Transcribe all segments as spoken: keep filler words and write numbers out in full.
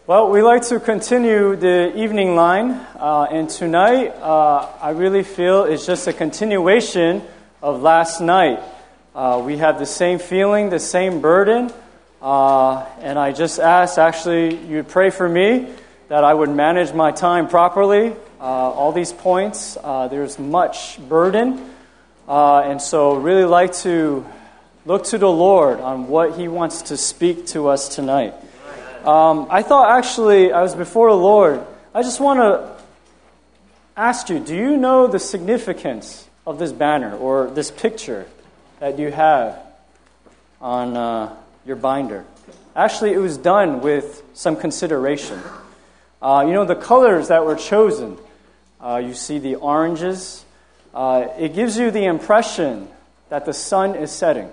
Well, we like to continue the evening line, uh, and tonight uh, I really feel it's just a continuation of last night. Uh, we have the same feeling, the same burden, uh, and I just ask, actually, you'd pray for me that I would manage my time properly. Uh, all these points, uh, there's much burden, uh, and so really like to look to the Lord on what He wants to speak to us tonight. Um, I thought actually, I was before the Lord, I just want to ask you, do you know the significance of this banner or this picture that you have on uh, your binder? Actually, it was done with some consideration. Uh, you know, the colors that were chosen, uh, you see the oranges, uh, it gives you the impression that the sun is setting.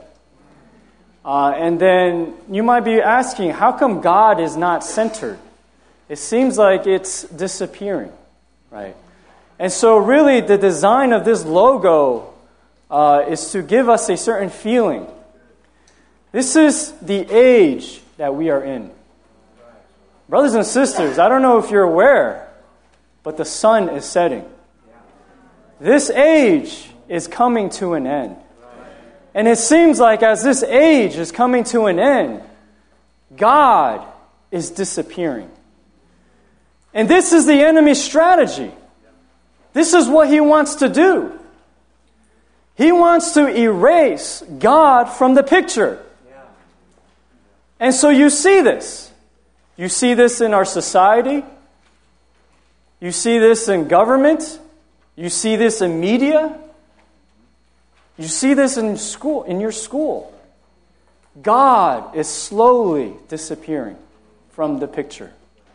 Uh, and then you might be asking, how come God is not centered? It seems like it's disappearing, right? And so really the design of this logo uh, is to give us a certain feeling. This is the age that we are in. Brothers and sisters, I don't know if you're aware, but the sun is setting. This age is coming to an end. And it seems like as this age is coming to an end, God is disappearing. And this is the enemy's strategy. This is what he wants to do. He wants to erase God from the picture. And so you see this. You see this in our society. You see this in government. You see this in media. You see this in school, in your school. God is slowly disappearing from the picture.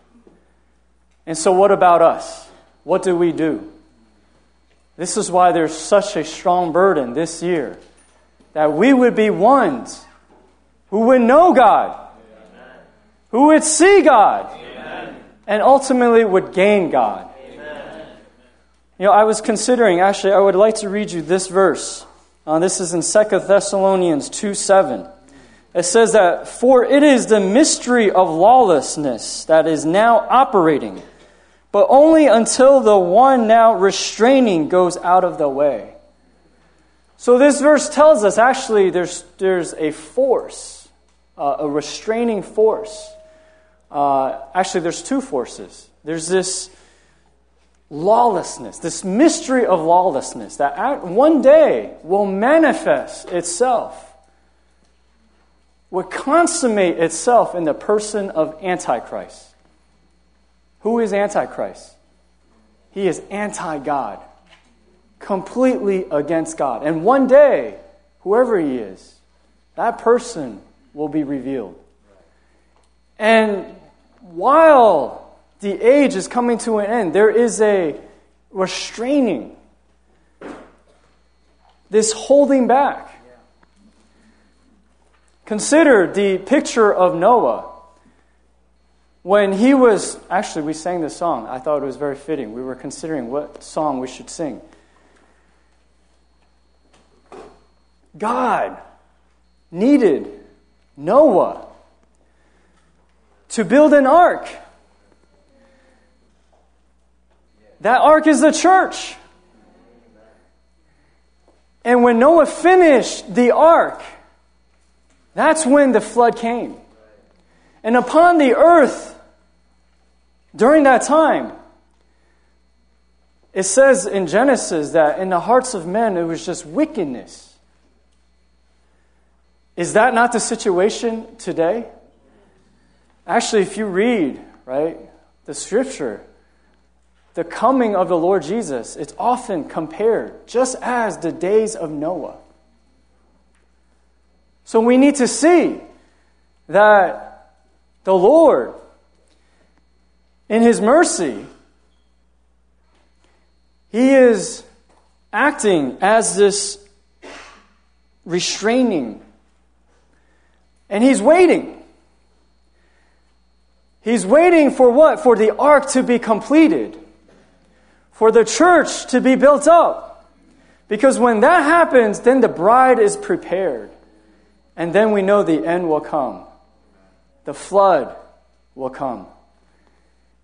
And so what about us? What do we do? This is why there's such a strong burden this year, that we would be ones who would know God, Amen. Who would see God, Amen. And ultimately would gain God. Amen. You know, I was considering, actually, I would like to read you this verse. Uh, this is in Second Thessalonians two seven. It says that, "For it is the mystery of lawlessness that is now operating, but only until the one now restraining goes out of the way." So this verse tells us actually there's there's a force, uh, a restraining force. Uh, actually, there's two forces. There's this lawlessness, this mystery of lawlessness that one day will manifest itself, will consummate itself in the person of Antichrist. Who is Antichrist? He is anti-God, completely against God. And one day, whoever he is, that person will be revealed. And while the age is coming to an end, there is a restraining, this holding back. Consider the picture of Noah. When he was, actually we sang this song, I thought it was very fitting. We were considering what song we should sing. God needed Noah to build an ark. That ark is the church. And when Noah finished the ark, that's when the flood came. And upon the earth, during that time, it says in Genesis that in the hearts of men it was just wickedness. Is that not the situation today? Actually, if you read, right, the scripture, the coming of the Lord Jesus, it's often compared just as the days of Noah. So we need to see that the Lord, in His mercy, He is acting as this restraining. And He's waiting. He's waiting for what? For the ark to be completed. For the church to be built up. Because when that happens, then the bride is prepared. And then we know the end will come. The flood will come.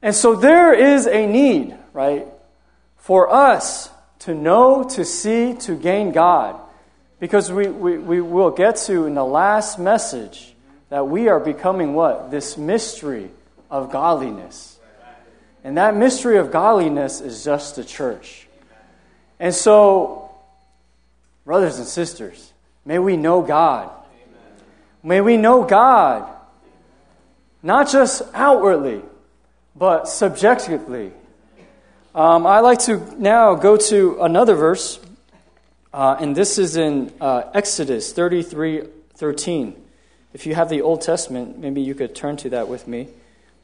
And so there is a need, right, for us to know, to see, to gain God. Because we, we, we will get to in the last message that we are becoming what? This mystery of godliness. And that mystery of godliness is just the church. And so, brothers and sisters, may we know God. May we know God, not just outwardly, but subjectively. Um, I like to now go to another verse, uh, and this is in uh, Exodus thirty-three thirteen. If you have the Old Testament, maybe you could turn to that with me.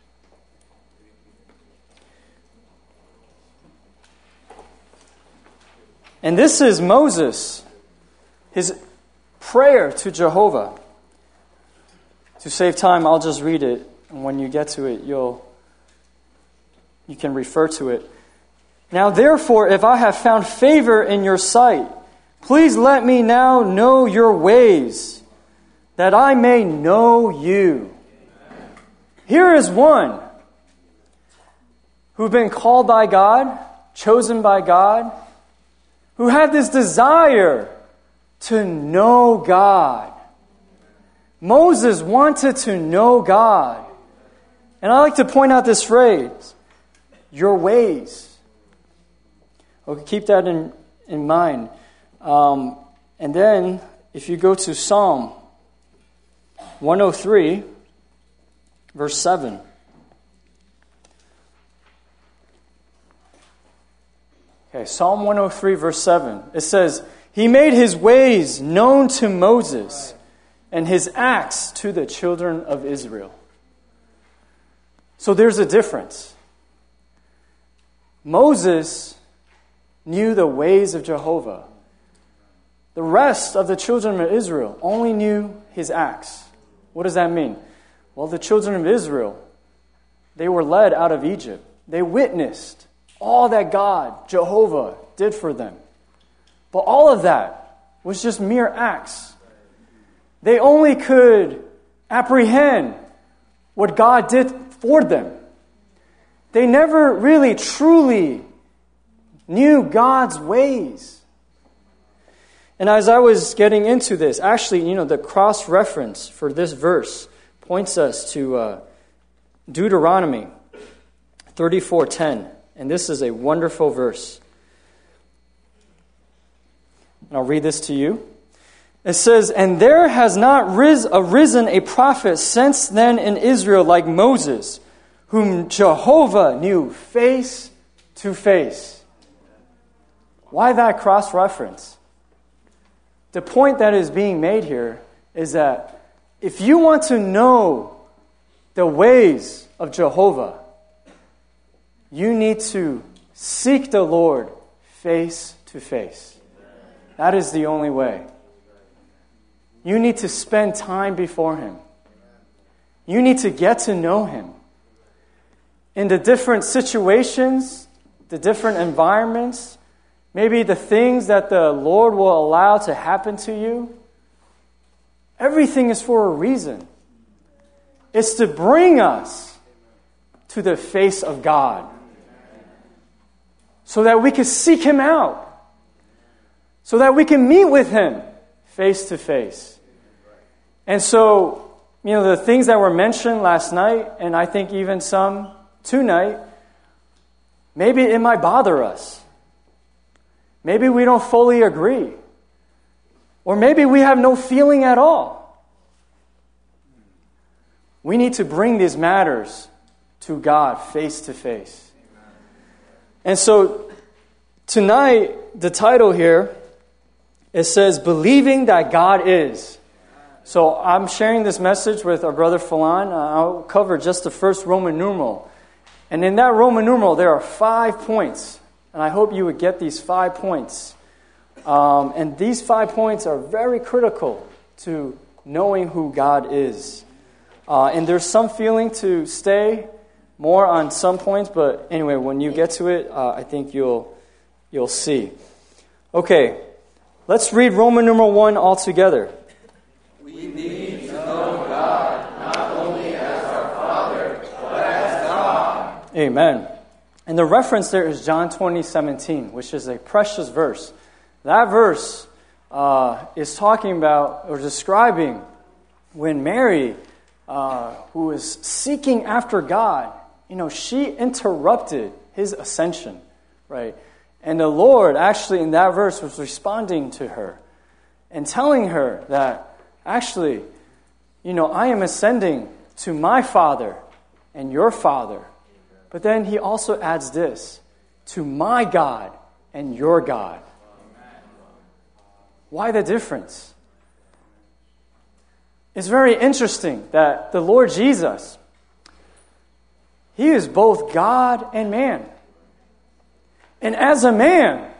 And this is Moses, his prayer to Jehovah. To save time, I'll just read it, and when you get to it, you'll you can refer to it. Now, therefore, if I have found favor in your sight, please let me now know your ways, that I may know you. Here is one who've been called by God, chosen by God, who had this desire to know God. Moses wanted to know God. And I like to point out this phrase, your ways. Okay, keep that in, in mind. Um, and then, if you go to Psalm one oh three, verse seven. Okay, Psalm one oh three, verse seven. It says, He made His ways known to Moses, and His acts to the children of Israel. So there's a difference. Moses knew the ways of Jehovah. The rest of the children of Israel only knew His acts. What does that mean? Well, the children of Israel, they were led out of Egypt. They witnessed all that God, Jehovah, did for them. But all of that was just mere acts. They only could apprehend what God did for them. They never really, truly knew God's ways. And as I was getting into this, actually, you know, the cross-reference for this verse points us to uh, Deuteronomy thirty-four ten. And this is a wonderful verse. And I'll read this to you. It says, And there has not ris- arisen a prophet since then in Israel like Moses, whom Jehovah knew face to face. Why that cross-reference? The point that is being made here is that if you want to know the ways of Jehovah, you need to seek the Lord face to face. That is the only way. You need to spend time before Him. You need to get to know Him. In the different situations, the different environments, maybe the things that the Lord will allow to happen to you, everything is for a reason. It's to bring us to the face of God so that we can seek Him out, so that we can meet with Him face to face. And so, you know, the things that were mentioned last night, and I think even some tonight, maybe it might bother us. Maybe we don't fully agree. Or maybe we have no feeling at all. We need to bring these matters to God face to face. And so tonight, the title here, it says, Believing That God Is. So I'm sharing this message with our brother Falan. I'll cover just the first Roman numeral. And in that Roman numeral, there are five points. And I hope you would get these five points. Um, and these five points are very critical to knowing who God is. Uh, and there's some feeling to stay more on some points, but anyway, when you get to it, uh, I think you'll you'll see. Okay, let's read Roman numeral one all together. We need to know God not only as our Father, but as God. Amen. And the reference there is John twenty seventeen, which is a precious verse. That verse uh, is talking about or describing when Mary, uh, who was seeking after God, you know, she interrupted his ascension, right? And the Lord actually in that verse was responding to her and telling her that actually, you know, I am ascending to my Father and your Father. But then he also adds this, to my God and your God. Why the difference? It's very interesting that the Lord Jesus, he is both God and man. And as a man,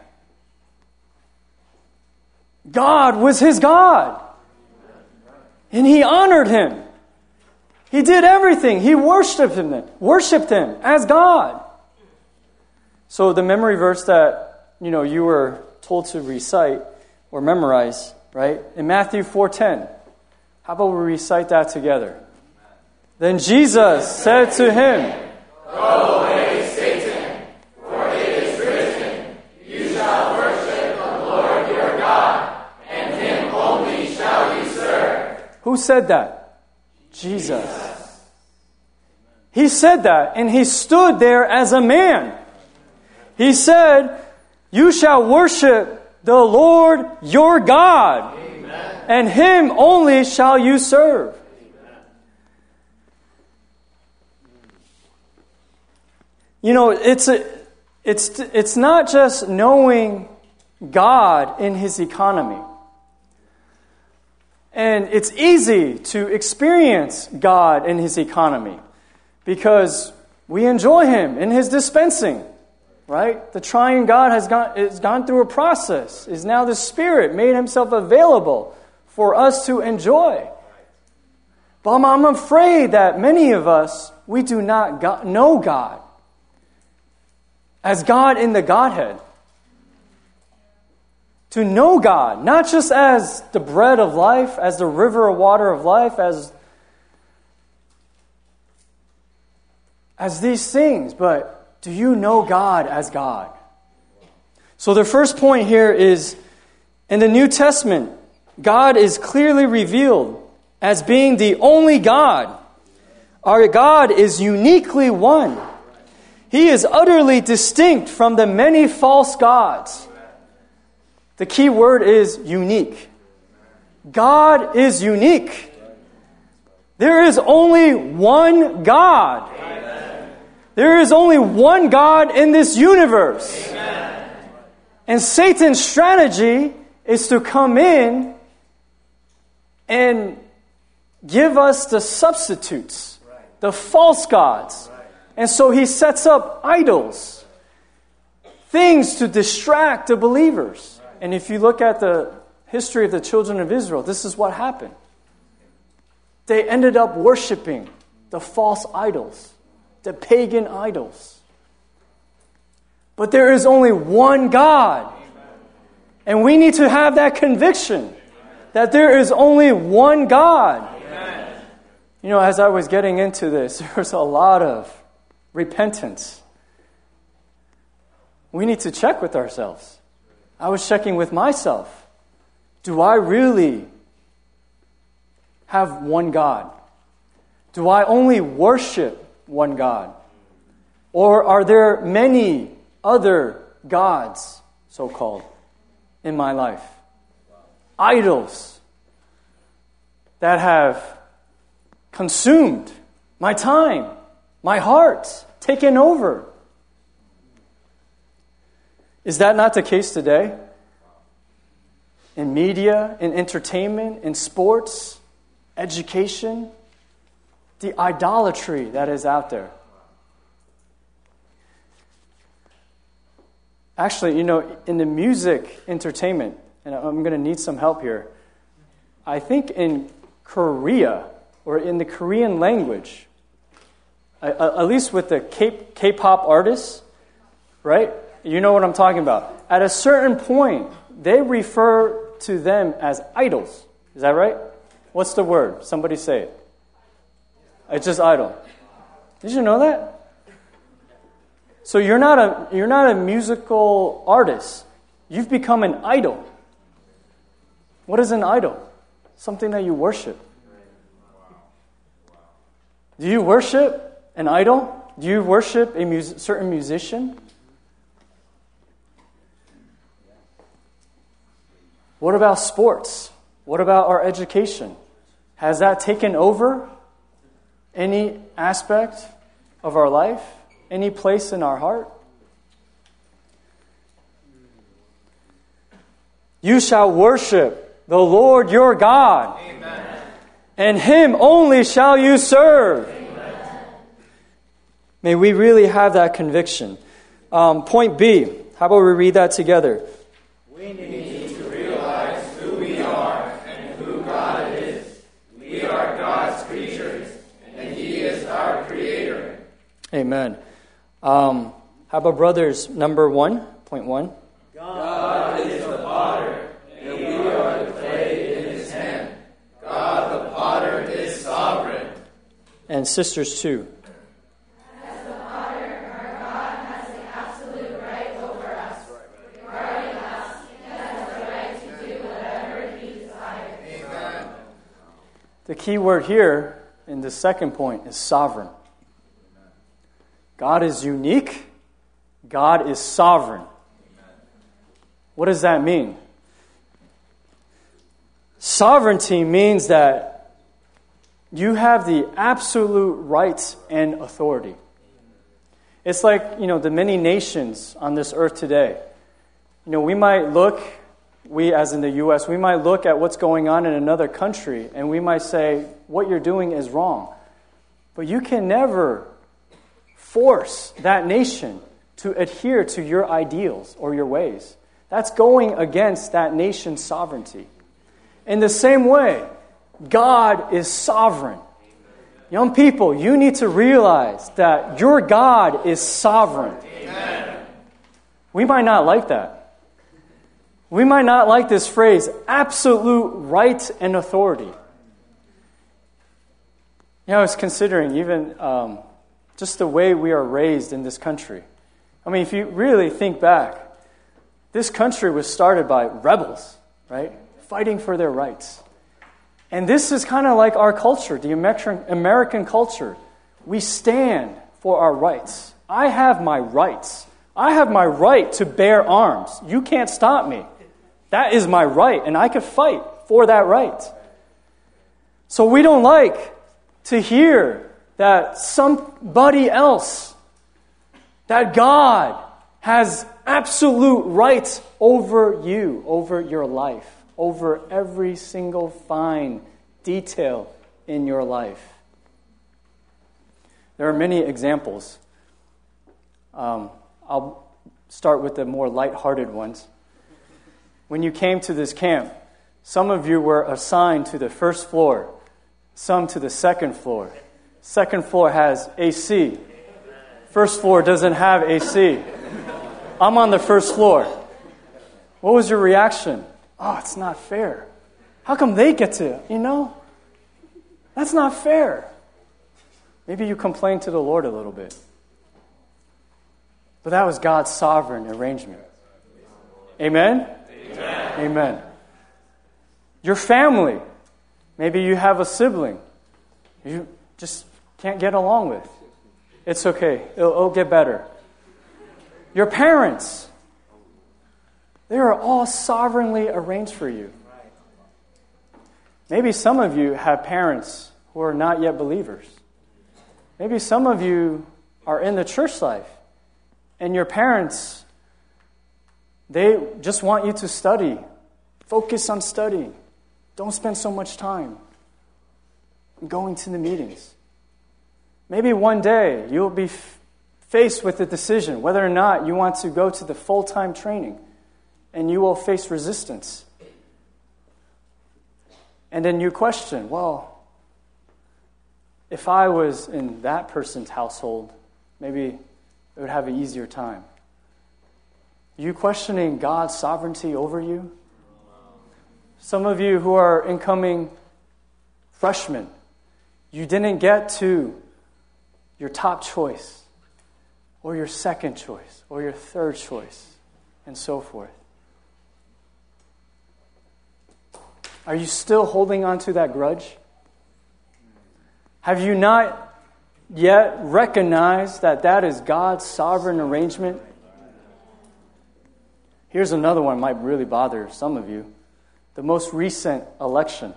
God was his God. And he honored him. He did everything. He worshipped him, worshipped him as God. So the memory verse that, you know, you were told to recite or memorize, right? In Matthew four ten. How about we recite that together? Then Jesus said to him, "Go away, Satan, for it is written, you shall worship the Lord your God, and him only shall you serve." Who said that? Jesus. He said that, and he stood there as a man. He said, you shall worship the Lord your God, Amen. And him only shall you serve. Amen. You know, it's a, it's it's not just knowing God in his economy. And it's easy to experience God in his economy because we enjoy him in his dispensing, right? The triune God has gone, has gone through a process, is now the Spirit made himself available for us to enjoy. But I'm, I'm afraid that many of us, we do not go- know God as God in the Godhead. To know God, not just as the bread of life, as the river of water of life, as, as these things, but do you know God as God? So the first point here is, in the New Testament, God is clearly revealed as being the only God. Our God is uniquely one. He is utterly distinct from the many false gods. The key word is unique. God is unique. There is only one God. Amen. There is only one God in this universe. Amen. And Satan's strategy is to come in and give us the substitutes, the false gods. And so he sets up idols, things to distract the believers. And if you look at the history of the children of Israel, this is what happened. They ended up worshiping the false idols, the pagan idols. But there is only one God. And we need to have that conviction that there is only one God. You know, as I was getting into this, there was a lot of repentance. We need to check with ourselves. I was checking with myself. Do I really have one God? Do I only worship one God? Or are there many other gods, so-called, in my life? Idols that have consumed my time, my heart, taken over. Is that not the case today? In media, in entertainment, in sports, education, the idolatry that is out there. Actually, you know, in the music entertainment, and I'm going to need some help here, I think in Korea, or in the Korean language, at least with the K-pop artists, right? You know what I'm talking about. At a certain point, they refer to them as idols. Is that right? What's the word? Somebody say it. It's just idol. Did you know that? So you're not a you're not a musical artist. You've become an idol. What is an idol? Something that you worship. Do you worship an idol? Do you worship a mus- certain musician? What about sports? What about our education? Has that taken over any aspect of our life? Any place in our heart? You shall worship the Lord your God. Amen. And Him only shall you serve. Amen. May we really have that conviction. Um, point B. How about we read that together? We need to realize who we are and who God is. We are God's creatures, and He is our Creator. Amen. Um, how about brothers, number one, point one? God is the potter, and we are the clay in His hand. God the potter is sovereign. And sisters, two. As the potter, our God has the absolute right over us. Regarding us, He has the right to do whatever He desires. Amen. The key word here in the second point is sovereign. God is unique. God is sovereign. What does that mean? Sovereignty means that you have the absolute rights and authority. It's like, you know, the many nations on this earth today. You know, we might look, we as in the U S, we might look at what's going on in another country and we might say, what you're doing is wrong. But you can never force that nation to adhere to your ideals or your ways. That's going against that nation's sovereignty. In the same way, God is sovereign. Young people, you need to realize that your God is sovereign. Amen. We might not like that. We might not like this phrase, absolute right and authority. You know, I was considering even um, just the way we are raised in this country. I mean, if you really think back, this country was started by rebels, right? Fighting for their rights. And this is kind of like our culture, the American, American culture. We stand for our rights. I have my rights. I have my right to bear arms. You can't stop me. That is my right, and I could fight for that right. So we don't like to hear that somebody else, that God has absolute rights over you, over your life, over every single fine detail in your life. There are many examples. Um, I'll start with the more lighthearted ones. When you came to this camp, some of you were assigned to the first floor, some to the second floor. Second floor has A C. First floor doesn't have A C. I'm on the first floor. What was your reaction? Oh, it's not fair. How come they get to, you know? That's not fair. Maybe you complained to the Lord a little bit. But that was God's sovereign arrangement. Amen? Amen. Amen. Your family. Maybe you have a sibling you just can't get along with. It's okay. It'll, it'll get better. Your parents. They are all sovereignly arranged for you. Maybe some of you have parents who are not yet believers. Maybe some of you are in the church life, and your parents, they just want you to study. Focus on studying. Don't spend so much time going to the meetings. Maybe one day you'll be f- faced with the decision whether or not you want to go to the full-time training, and you will face resistance. And then you question, well, if I was in that person's household, maybe it would have an easier time. Are you questioning God's sovereignty over you? Some of you who are incoming freshmen, you didn't get to your top choice. or your second choice, or your third choice, and so forth? Are you still holding on to that grudge? Have you not yet recognized that that is God's sovereign arrangement? Here's another one that might really bother some of you. The most recent election.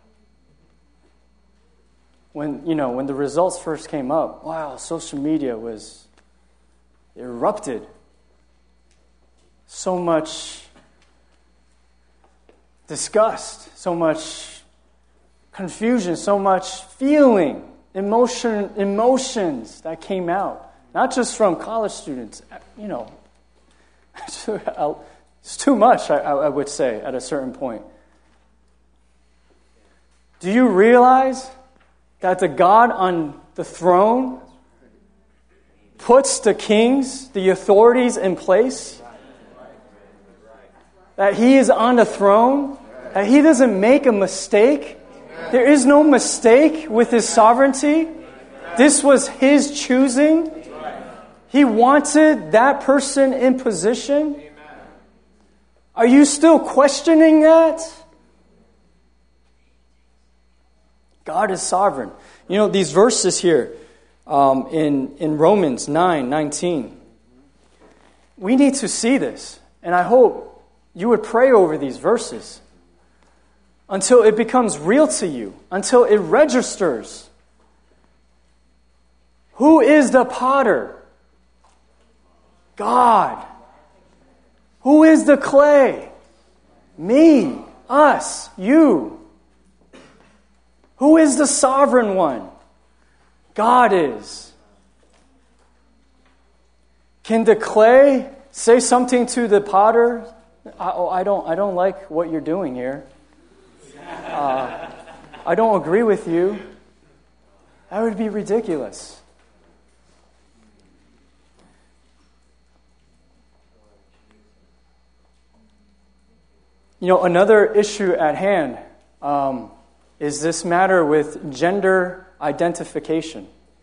When, you know, when the results first came up, wow, social media was erupted. So much disgust, so much confusion, so much feeling, emotion, emotions that came out. Not just from college students, you know. It's too much, I, I would say, at a certain point. Do you realize that the God on the throne puts the kings, the authorities in place? That He is on the throne? That He doesn't make a mistake? There is no mistake with His sovereignty. This was His choosing. He wanted that person in position. Are you still questioning that? God is sovereign. You know, these verses here um, in, in Romans nine nineteen, we need to see this. And I hope you would pray over these verses until it becomes real to you, until it registers. Who is the potter? God. Who is the clay? Me, us, you. Who is the sovereign one? God is. Can the clay say something to the potter? Oh, I don't, I don't like what you're doing here. Uh, I don't agree with you. That would be ridiculous. You know, another issue at hand um, is this matter with gender identification.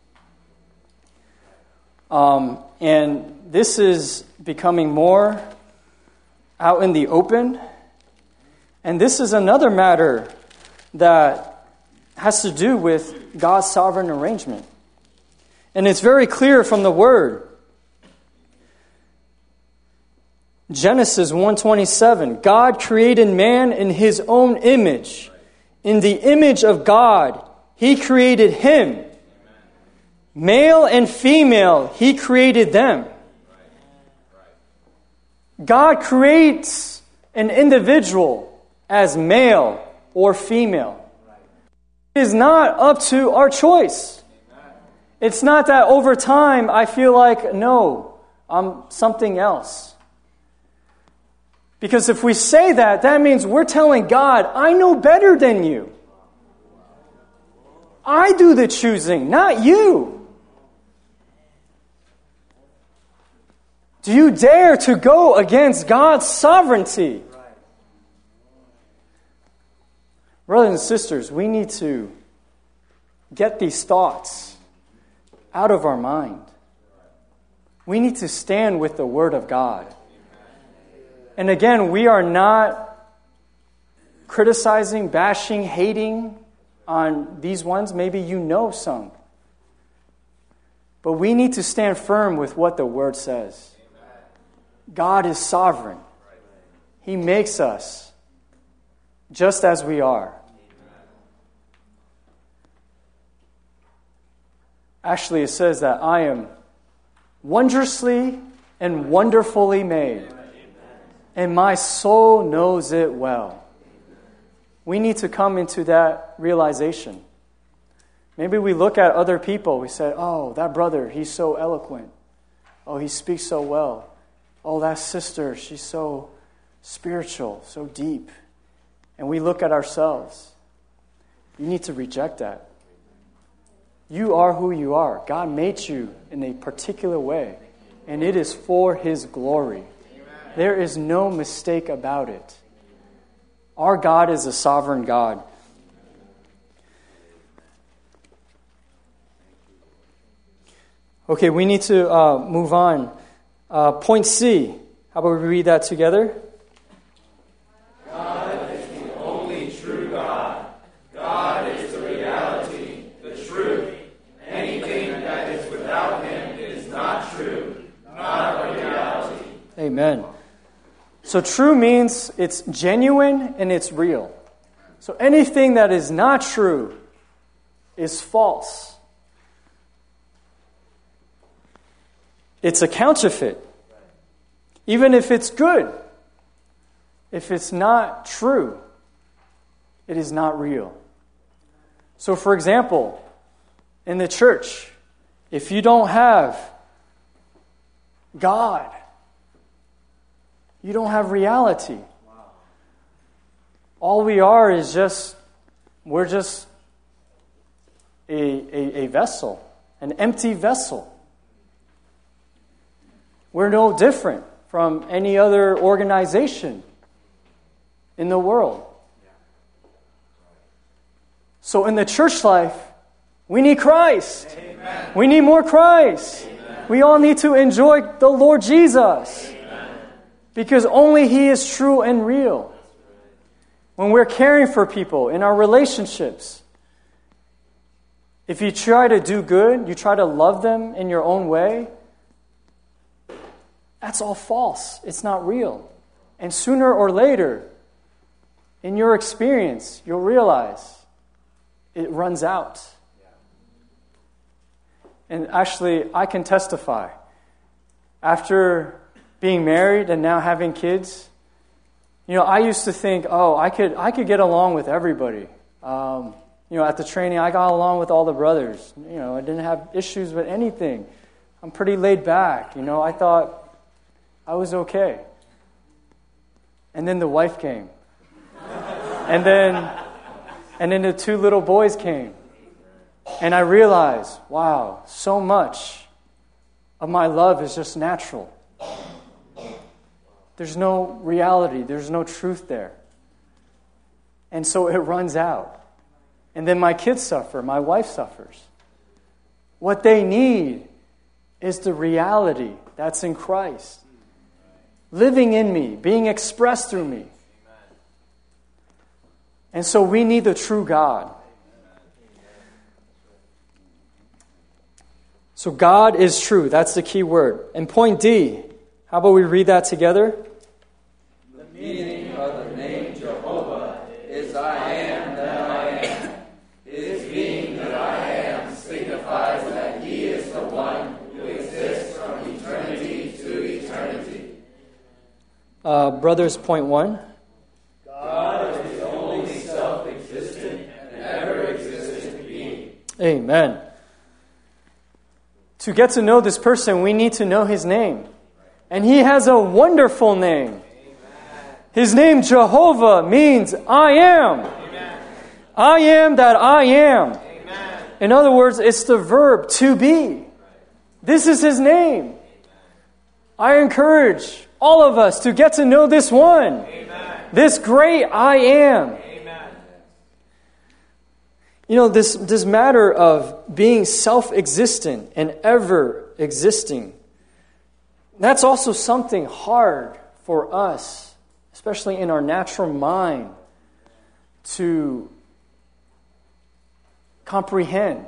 Um, and this is becoming more out in the open. And this is another matter that has to do with God's sovereign arrangement. And it's very clear from the Word. Genesis one twenty-seven, God created man in His own image. In the image of God, He created him. Male and female, He created them. God creates an individual as male or female. It is not up to our choice. It's not that over time I feel like, no, I'm something else. Because if we say that, that means we're telling God, I know better than you. I do the choosing, not you. Do you dare to go against God's sovereignty? Brothers and sisters, we need to get these thoughts out of our mind. We need to stand with the Word of God. And again, we are not criticizing, bashing, hating on these ones. Maybe you know some. But we need to stand firm with what the Word says. God is sovereign. He makes us just as we are. Actually, it says that I am wondrously and wonderfully made. And my soul knows it well. We need to come into that realization. Maybe we look at other people. We say, oh, that brother, he's so eloquent. Oh, he speaks so well. Oh, that sister, she's so spiritual, so deep. And we look at ourselves. You need to reject that. You are who you are. God made you in a particular way. And it is for His glory. There is no mistake about it. Our God is a sovereign God. Okay, we need to uh, move on. Uh, point C. How about we read that together? God is the only true God. God is the reality, the truth. Anything that is without Him is not true, not a reality. Amen. So true means it's genuine and it's real. So anything that is not true is false. It's a counterfeit. Even if it's good, if it's not true, it is not real. So for example, in the church, if you don't have God, you don't have reality. All we are is just, we're just a, a, a vessel, an empty vessel. We're no different from any other organization in the world. So in the church life, we need Christ. Amen. We need more Christ. Amen. We all need to enjoy the Lord Jesus. Amen. Because only He is true and real. When we're caring for people in our relationships, if you try to do good, you try to love them in your own way, that's all false. It's not real. And sooner or later, in your experience, you'll realize it runs out. And actually, I can testify. After being married and now having kids, you know, I used to think, oh, I could I could get along with everybody. Um, you know, at the training, I got along with all the brothers. You know, I didn't have issues with anything. I'm pretty laid back. You know, I thought I was okay. And then the wife came. And then and then the two little boys came. And I realized, wow, so much of my love is just natural. There's no reality. There's no truth there. And so it runs out. And then my kids suffer. My wife suffers. What they need is the reality that's in Christ. Living in me, being expressed through me. And so we need the true God. So God is true. That's the key word. And point D, how about we read that together? The meaning of the name Jehovah is I am that I am. His being that I am signifies that He is the one who exists from eternity to eternity. Uh, brothers, point one. God is the only self-existent and ever-existent being. Amen. To get to know this person, we need to know his name. And he has a wonderful name. Amen. His name, Jehovah, means I am. Amen. I am that I am. Amen. In other words, it's the verb to be. This is his name. I encourage all of us to get to know this one. Amen. This great I am. Amen. You know, this, this matter of being self-existent and ever-existing, that's also something hard for us, especially in our natural mind, to comprehend.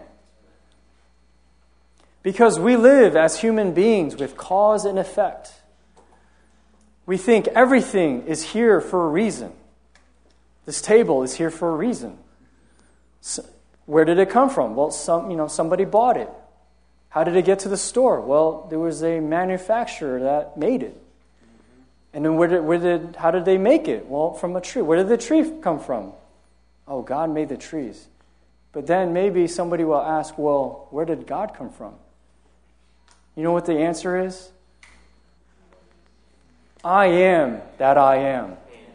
Because we live as human beings with cause and effect. We think everything is here for a reason. This table is here for a reason. So, where did it come from? Well, some you know somebody bought it. How did it get to the store? Well, there was a manufacturer that made it. And then where did, where did how did they make it? Well, from a tree. Where did the tree come from? Oh, God made the trees. But then maybe somebody will ask, well, where did God come from? You know what the answer is? I am that I am.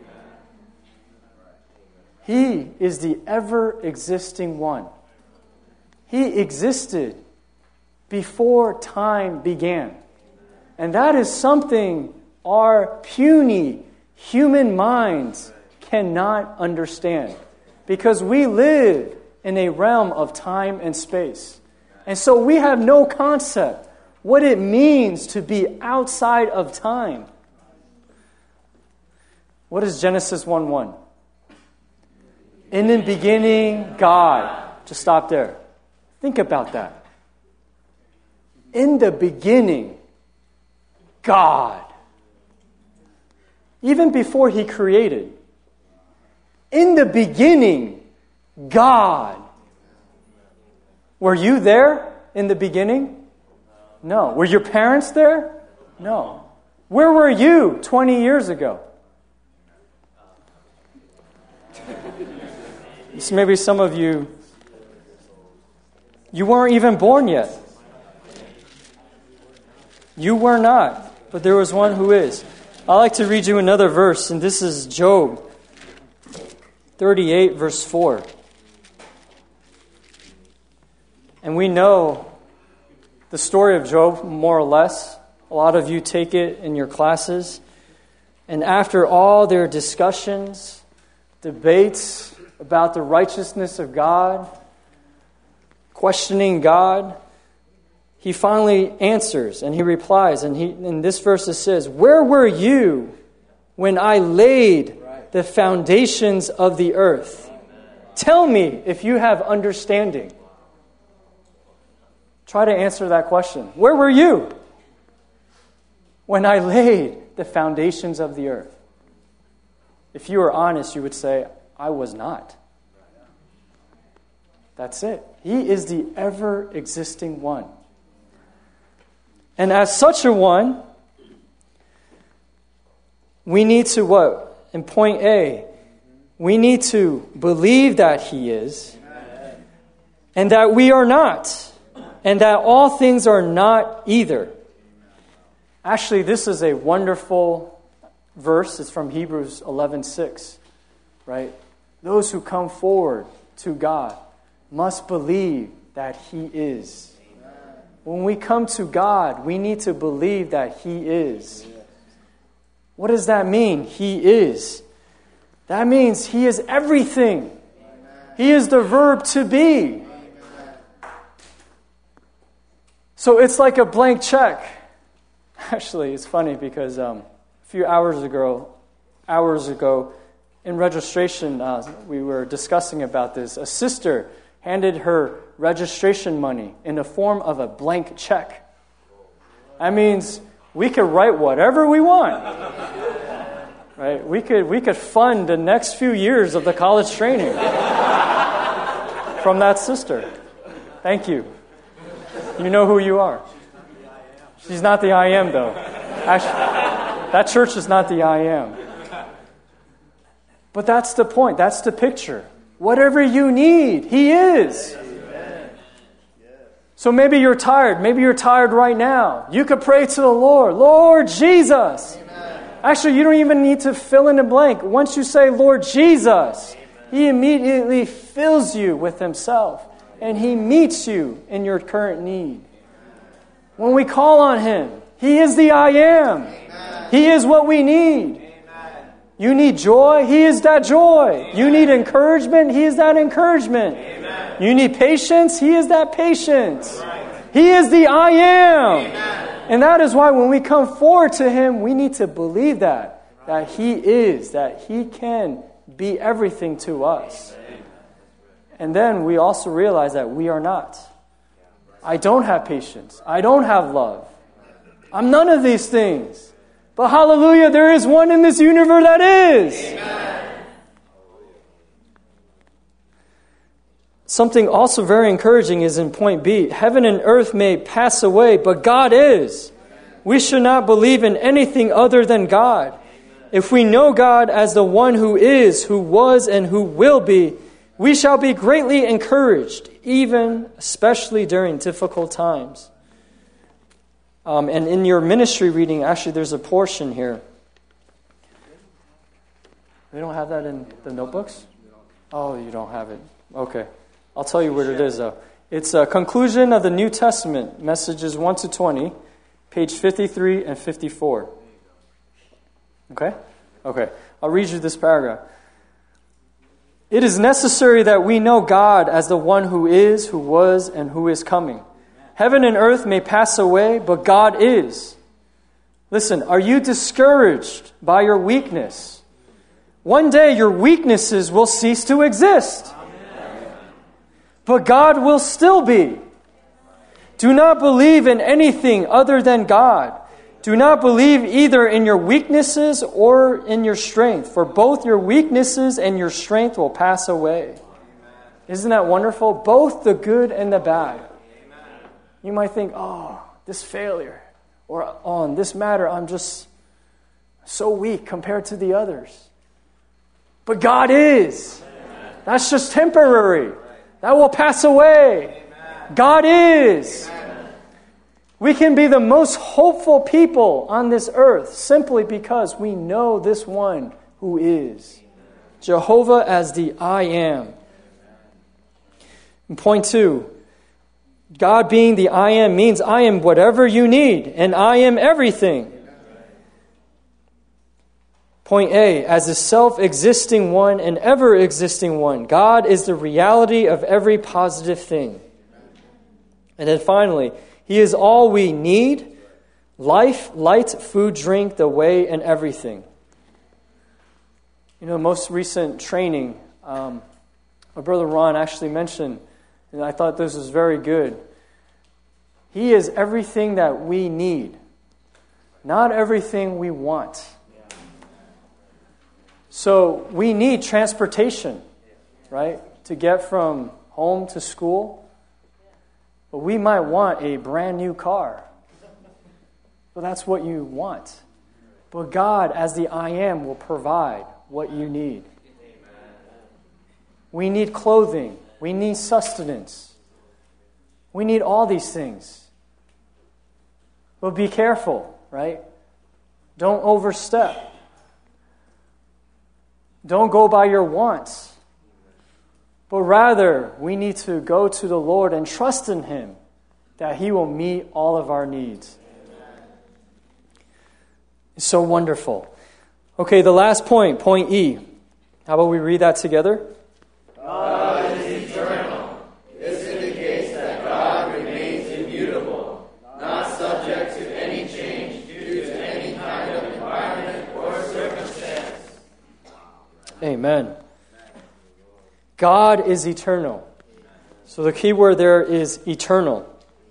He is the ever-existing one. He existed before time began. And that is something our puny human minds cannot understand. Because we live in a realm of time and space. And so we have no concept what it means to be outside of time. What is Genesis one one? In the beginning, God. Just stop there. Think about that. In the beginning, God. Even before He created. In the beginning, God. Were you there in the beginning? No. Were your parents there? No. Where were you twenty years ago? So maybe some of you, you weren't even born yet. You were not, but there was one who is. I'd like to read you another verse, and this is Job thirty-eight, verse four. And we know the story of Job, more or less. A lot of you take it in your classes. And after all their discussions, debates about the righteousness of God, questioning God, he finally answers and he replies. And he, in this verse it says, "Where were you when I laid the foundations of the earth? Tell me if you have understanding." Try to answer that question. Where were you when I laid the foundations of the earth? If you were honest, you would say, I was not. That's it. He is the ever-existing one. And as such a one, we need to what? In point A, we need to believe that He is, and that we are not. And that all things are not either. Actually, this is a wonderful verse. It's from Hebrews eleven six, right? Those who come forward to God must believe that He is. When we come to God, we need to believe that He is. What does that mean? He is. That means He is everything. He is the verb to be. So it's like a blank check. Actually, it's funny because um, a few hours ago, hours ago, in registration, uh, we were discussing about this. A sister handed her registration money in the form of a blank check. That means we could write whatever we want, right? We could we could fund the next few years of the college training from that sister. Thank you. You know who you are. She's not the I am, though. Actually, that church is not the I am. But that's the point. That's the picture. Whatever you need, He is. So maybe you're tired. Maybe you're tired right now. You could pray to the Lord. Lord Jesus. Actually, you don't even need to fill in a blank. Once you say, Lord Jesus, He immediately fills you with Himself. And He meets you in your current need. When we call on Him, He is the I am. Amen. He is what we need. Amen. You need joy, He is that joy. Amen. You need encouragement, He is that encouragement. Amen. You need patience, He is that patience. Right. He is the I am. Amen. And that is why when we come forward to Him, we need to believe that. That He is, that He can be everything to us. And then we also realize that we are not. I don't have patience. I don't have love. I'm none of these things. But hallelujah, there is one in this universe that is. Amen. Something also very encouraging is in point B. Heaven and earth may pass away, but God is. We should not believe in anything other than God. If we know God as the one who is, who was, and who will be, we shall be greatly encouraged, even especially during difficult times. Um, and in your ministry reading, actually, there's a portion here. We don't have that in the notebooks? Oh, you don't have it. Okay. I'll tell you what it is, though. It's a conclusion of the New Testament, messages one to twenty, page fifty-three and fifty-four. Okay? Okay. I'll read you this paragraph. It is necessary that we know God as the one who is, who was, and who is coming. Heaven and earth may pass away, but God is. Listen, are you discouraged by your weakness? One day your weaknesses will cease to exist. Amen. But God will still be. Do not believe in anything other than God. Do not believe either in your weaknesses or in your strength, for both your weaknesses and your strength will pass away. Isn't that wonderful? Both the good and the bad. You might think, oh, this failure, or on this matter, I'm just so weak compared to the others. But God is. That's just temporary. That will pass away. God is. We can be the most hopeful people on this earth simply because we know this one who is. Jehovah as the I am. And point two, God being the I am means I am whatever you need, and I am everything. Point A, as a self-existing one and ever-existing one, God is the reality of every positive thing. And then finally, He is all we need, life, light, food, drink, the way, and everything. You know, most recent training, um, my brother Ron actually mentioned, and I thought this was very good. He is everything that we need, not everything we want. So we need transportation, right, to get from home to school. But we might want a brand new car. But that's what you want. But God, as the I am, will provide what you need. We need clothing. We need sustenance. We need all these things. But be careful, right? Don't overstep. Don't go by your wants. But rather, we need to go to the Lord and trust in Him that He will meet all of our needs. It's so wonderful. Okay, the last point, point E. How about we read that together? God is eternal. This indicates that God remains immutable, not subject to any change due to any kind of environment or circumstance. Amen. God is eternal. So the key word there is eternal.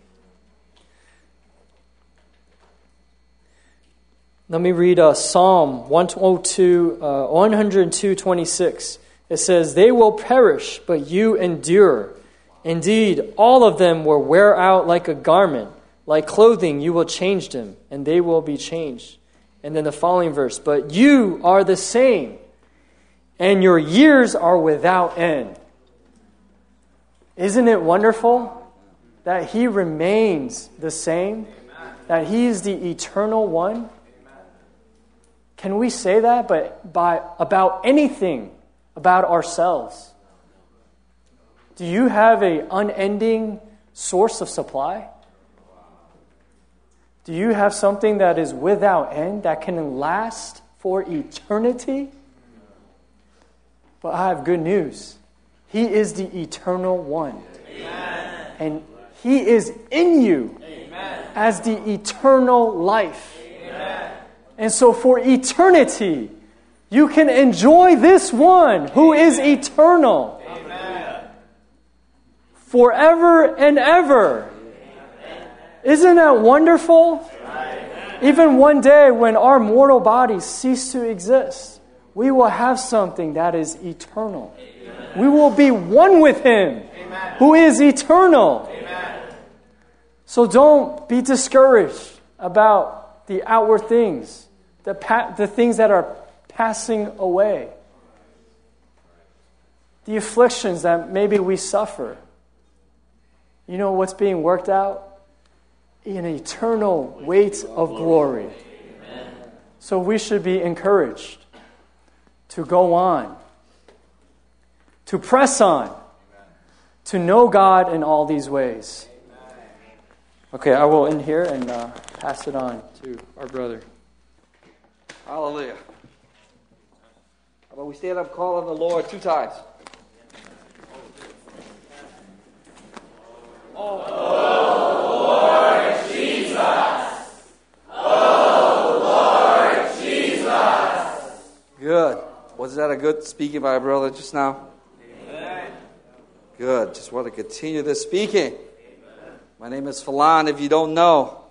Let me read uh, Psalm one oh two, uh, one oh two, twenty-six. It says, "They will perish, but you endure. Indeed, all of them will wear out like a garment. Like clothing, you will change them, and they will be changed." And then the following verse, "But you are the same, and your years are without end." Isn't it wonderful that He remains the same? That He is the eternal one? Can we say that but by about anything about ourselves? Do you have an unending source of supply? Do you have something that is without end, that can last for eternity? But I have good news. He is the eternal one. Amen. And He is in you. Amen. As the eternal life. Amen. And so for eternity, you can enjoy this one who is eternal. Amen. Forever and ever. Amen. Isn't that wonderful? Amen. Even one day when our mortal bodies cease to exist, we will have something that is eternal. Amen. We will be one with Him, Amen, who is eternal. Amen. So don't be discouraged about the outward things, the pa- the things that are passing away, the afflictions that maybe we suffer. You know what's being worked out? An eternal weight of glory. Amen. So we should be encouraged to go on, to press on, to know God in all these ways. Okay, I will end here and uh, pass it on to our brother. Hallelujah. How about we stand up, call on the Lord two times? Oh. Oh. Was that a good speaking by a brother just now? Amen. Good. Just want to continue this speaking. Amen. My name is Falan, if you don't know.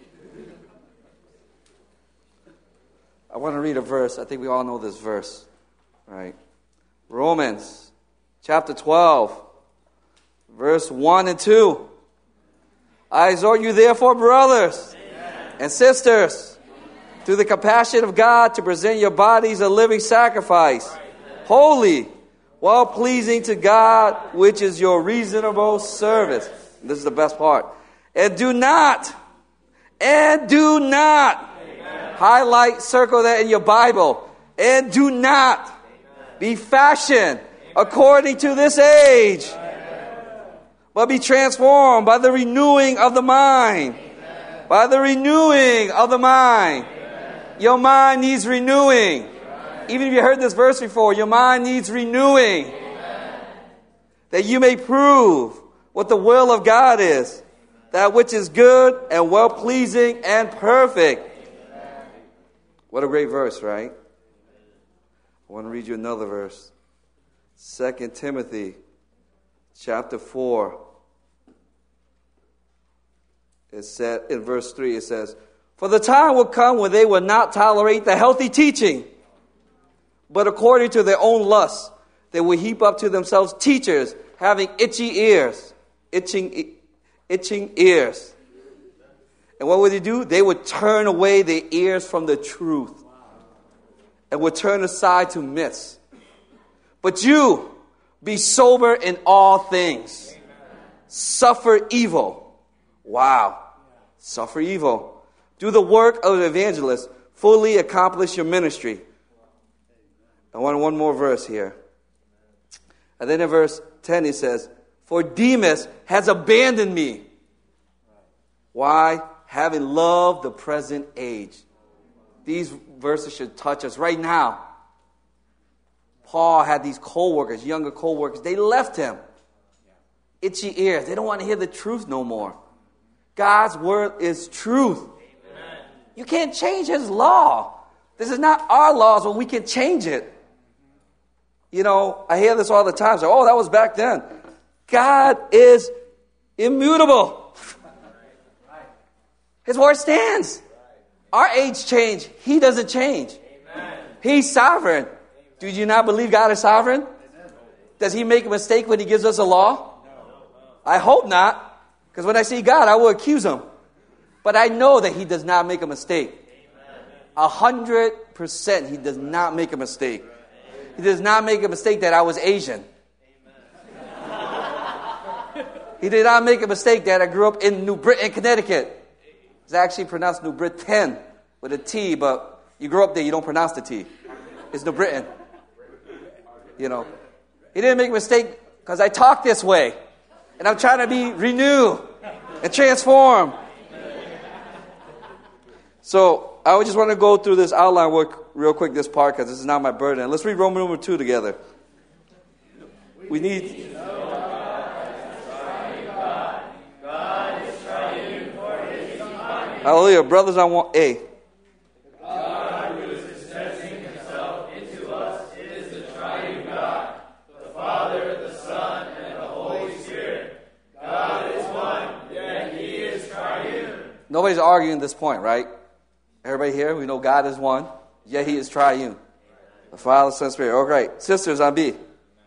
I want to read a verse. I think we all know this verse. Right? Romans chapter twelve, verse one and two. I exhort you therefore, brothers Amen. And sisters, through the compassion of God, to present your bodies a living sacrifice, Amen. Holy, well pleasing to God, which is your reasonable service. This is the best part. And do not, and do not, Amen. Highlight, circle that in your Bible, and do not Amen. Be fashioned according to this age, Amen. But be transformed by the renewing of the mind. Amen. By the renewing of the mind. Amen. Your mind needs renewing. Amen. Even if you heard this verse before, your mind needs renewing. Amen. That you may prove what the will of God is, that which is good and well-pleasing and perfect. Amen. What a great verse, right? I want to read you another verse. Second Timothy chapter four. It said in verse three, it says, for the time will come when they will not tolerate the healthy teaching, but according to their own lusts, they will heap up to themselves teachers having itchy ears, itching, itching ears. And what would they do? They would turn away their ears from the truth and would turn aside to myths. But you, be sober in all things. Amen. Suffer evil. Wow. Suffer evil. Do the work of an evangelist. Fully accomplish your ministry. I want one more verse here. And then in verse ten it says, for Demas has abandoned me. Why? Having loved the present age. These verses should touch us right now. Paul had these co-workers, younger co-workers. They left him. Itchy ears. They don't want to hear the truth no more. God's word is truth. Amen. You can't change his law. This is not our laws, but we can change it. You know, I hear this all the time. So, oh, that was back then. God is immutable. His word stands. Our age change. He doesn't change. Amen. He's sovereign. Do you not believe God is sovereign? Does he make a mistake when he gives us a law? I hope not. Because when I see God, I will accuse him. But I know that he does not make a mistake. A hundred percent he does not make a mistake. He does not make a mistake that I was Asian. He did not make a mistake that I grew up in New Britain, Connecticut. It's actually pronounced New Britain with a T, but you grow up there, you don't pronounce the T. It's New Britain. You know, he didn't make a mistake because I talk this way. And I'm trying to be renewed and transformed. So I just want to go through this outline work real quick, this part, because this is not my burden. Let's read Roman number two together. We need... Hallelujah. Brothers, I want A. God who is dispensing himself into us is the triune God, the Father, the Son, and the Holy Spirit. God is one, yet he is triune. Nobody's arguing this point, right? Everybody here, we know God is one, yet he is triune. The Father, Son, Spirit. Okay, sisters on B.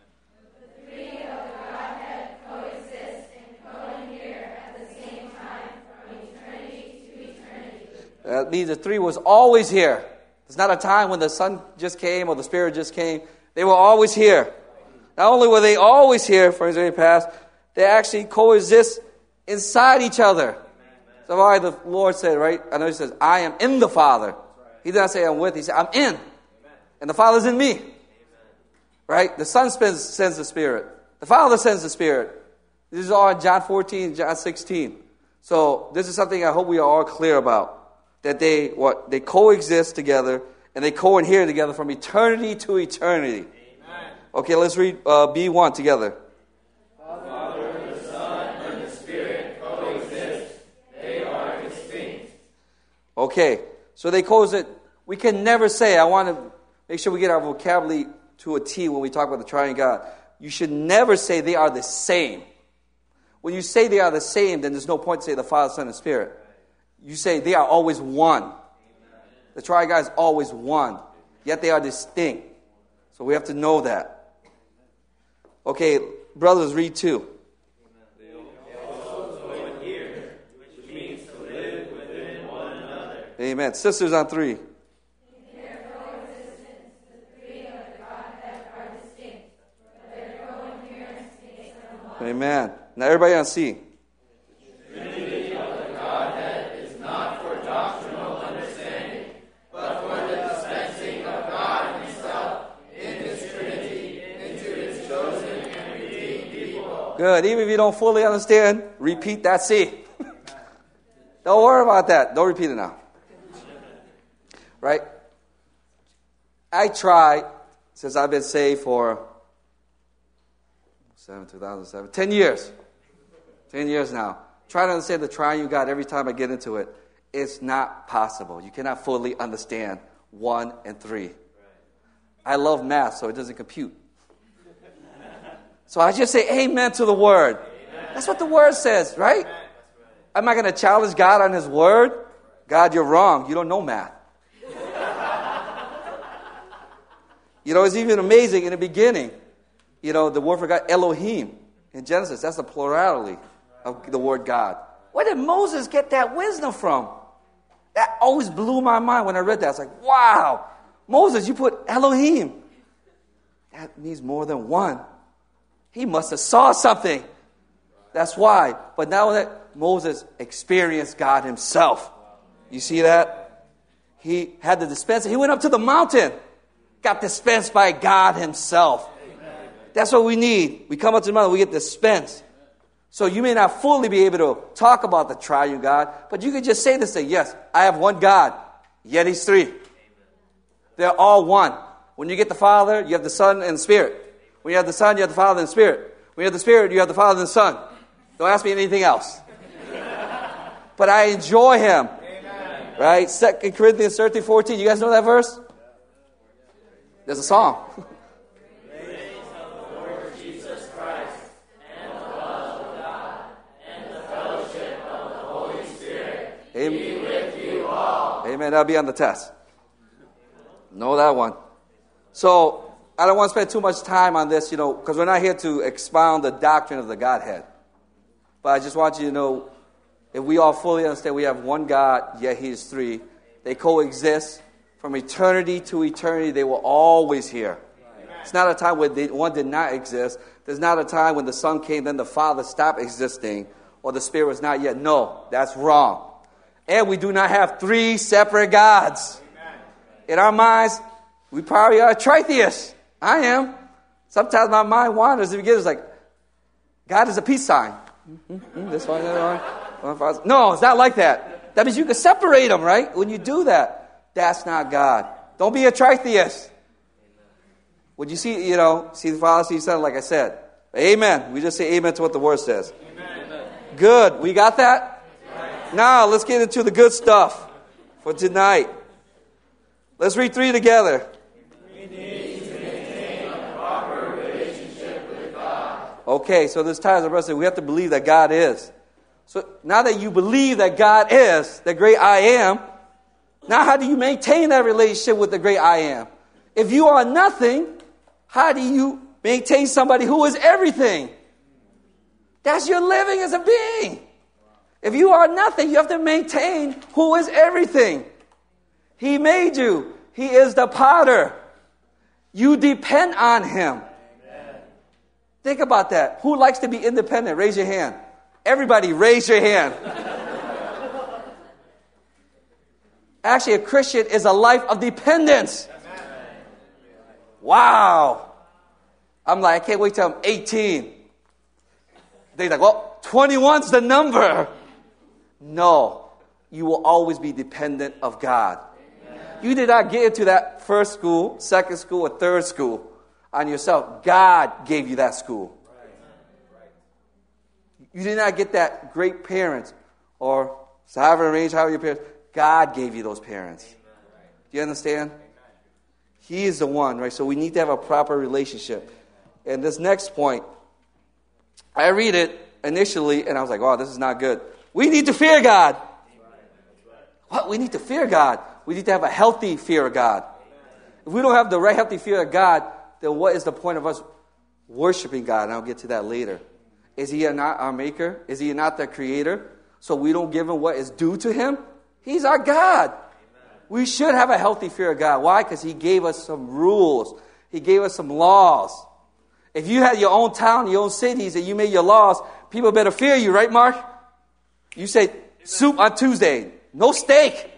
That means the three was always here. It's not a time when the Son just came or the Spirit just came. They were always here. Not only were they always here for eternity past, they actually coexist inside each other. So why the Lord said, right? I know he says, I am in the Father. He did not say I'm with. He said, I'm in. And the Father's in me. Right? The Son sends, sends the Spirit. The Father sends the Spirit. This is all in John fourteen, John sixteen. So this is something I hope we are all clear about. That they what they coexist together and they co-inhere together from eternity to eternity. Amen. Okay, let's read uh, B one together. Father, the Son, and the Spirit coexist. They are distinct. Okay, so they coexist. We can never say, I want to make sure we get our vocabulary to a T when we talk about the triune God. You should never say they are the same. When you say they are the same, then there's no point to say the Father, Son, and Spirit. You say they are always one. The triune God is always one, yet they are distinct. So we have to know that. Okay, brothers, read two. Amen. Sisters on three. Amen. Now everybody on C. The Trinity of the Godhead is not for doctrinal understanding, but for the dispensing of God Himself in His Trinity into His chosen and redeemed people. Good. Even if you don't fully understand, repeat that C. Don't worry about that. Don't repeat it now. Right? I try, since I've been saved for seven, two thousand seven, ten years. ten years now. Try to understand the triune God every time I get into it. It's not possible. You cannot fully understand one and three. I love math, so it doesn't compute. So I just say amen to the word. That's what the word says, right? Am I going to challenge God on His word? God, you're wrong. You don't know math. You know, it's even amazing in the beginning. You know, the word for God, Elohim, in Genesis, that's the plurality of the word God. Where did Moses get that wisdom from? That always blew my mind when I read that. It's like, wow, Moses, you put Elohim. That means more than one. He must have saw something. That's why. But now that Moses experienced God Himself, you see that? He had the dispenser. He went up to the mountain, got dispensed by God Himself. That's what we need. We come up to the mountain, we get dispensed. So you may not fully be able to talk about the triune God, but you can just say this, say, yes, I have one God, yet He's three. They're all one. When you get the Father, you have the Son and the Spirit. When you have the Son, you have the Father and the Spirit. When you have the Spirit, you have the Father and the Son. Don't ask me anything else. But I enjoy Him. Amen. Right? Second Corinthians thirteen, fourteen. You guys know that verse? There's a song. Amen. Be with you all. Amen. That'll be on the test. Know that one. So, I don't want to spend too much time on this, you know, because we're not here to expound the doctrine of the Godhead. But I just want you to know, if we all fully understand we have one God, yet He is three, they coexist. From eternity to eternity, they were always here. Amen. It's not a time when they, one did not exist. There's not a time when the Son came, then the Father stopped existing, or the Spirit was not yet. No, that's wrong. And we do not have three separate gods. Amen. In our minds, we probably are tritheists. I am. Sometimes my mind wanders. It begins like, God is a peace sign. Mm-hmm. This one, that one. No, it's not like that. That means you can separate them, right? When you do that, that's not God. Don't be a tritheist. When you see, you know, see the Father, see the Son, like I said. Amen. We just say amen to what the Word says. Amen. Good. We got that? Now, let's get into the good stuff for tonight. Let's read three together. We need to maintain a proper relationship with God. Okay, so there's times where we have to believe that God is. So now that you believe that God is the great I am, now how do you maintain that relationship with the great I am? If you are nothing, how do you maintain somebody who is everything? That's your living as a being. If you are nothing, you have to maintain who is everything. He made you. He is the potter. You depend on Him. Amen. Think about that. Who likes to be independent? Raise your hand. Everybody, raise your hand. Actually, a Christian is a life of dependence. Amen. Wow. I'm like, I can't wait till I'm eighteen. They're like, well, twenty-one's the number. No, you will always be dependent of God. Amen. You did not get into that first school, second school, or third school on yourself. God gave you that school. Right. You did not get that great parents or however arranged, however your parents. God gave you those parents. Do you understand? He is the one, right? So we need to have a proper relationship. And this next point, I read it initially, and I was like, oh, this is not good. We need to fear God. What? We need to fear God. We need to have a healthy fear of God. If we don't have the right healthy fear of God, then what is the point of us worshiping God? And I'll get to that later. Is He not our maker? Is He not the creator? So we don't give Him what is due to Him? He's our God. We should have a healthy fear of God. Why? Because He gave us some rules. He gave us some laws. If you had your own town, your own cities, and you made your laws, people better fear you, right, Mark? You say, soup on Tuesday, no steak.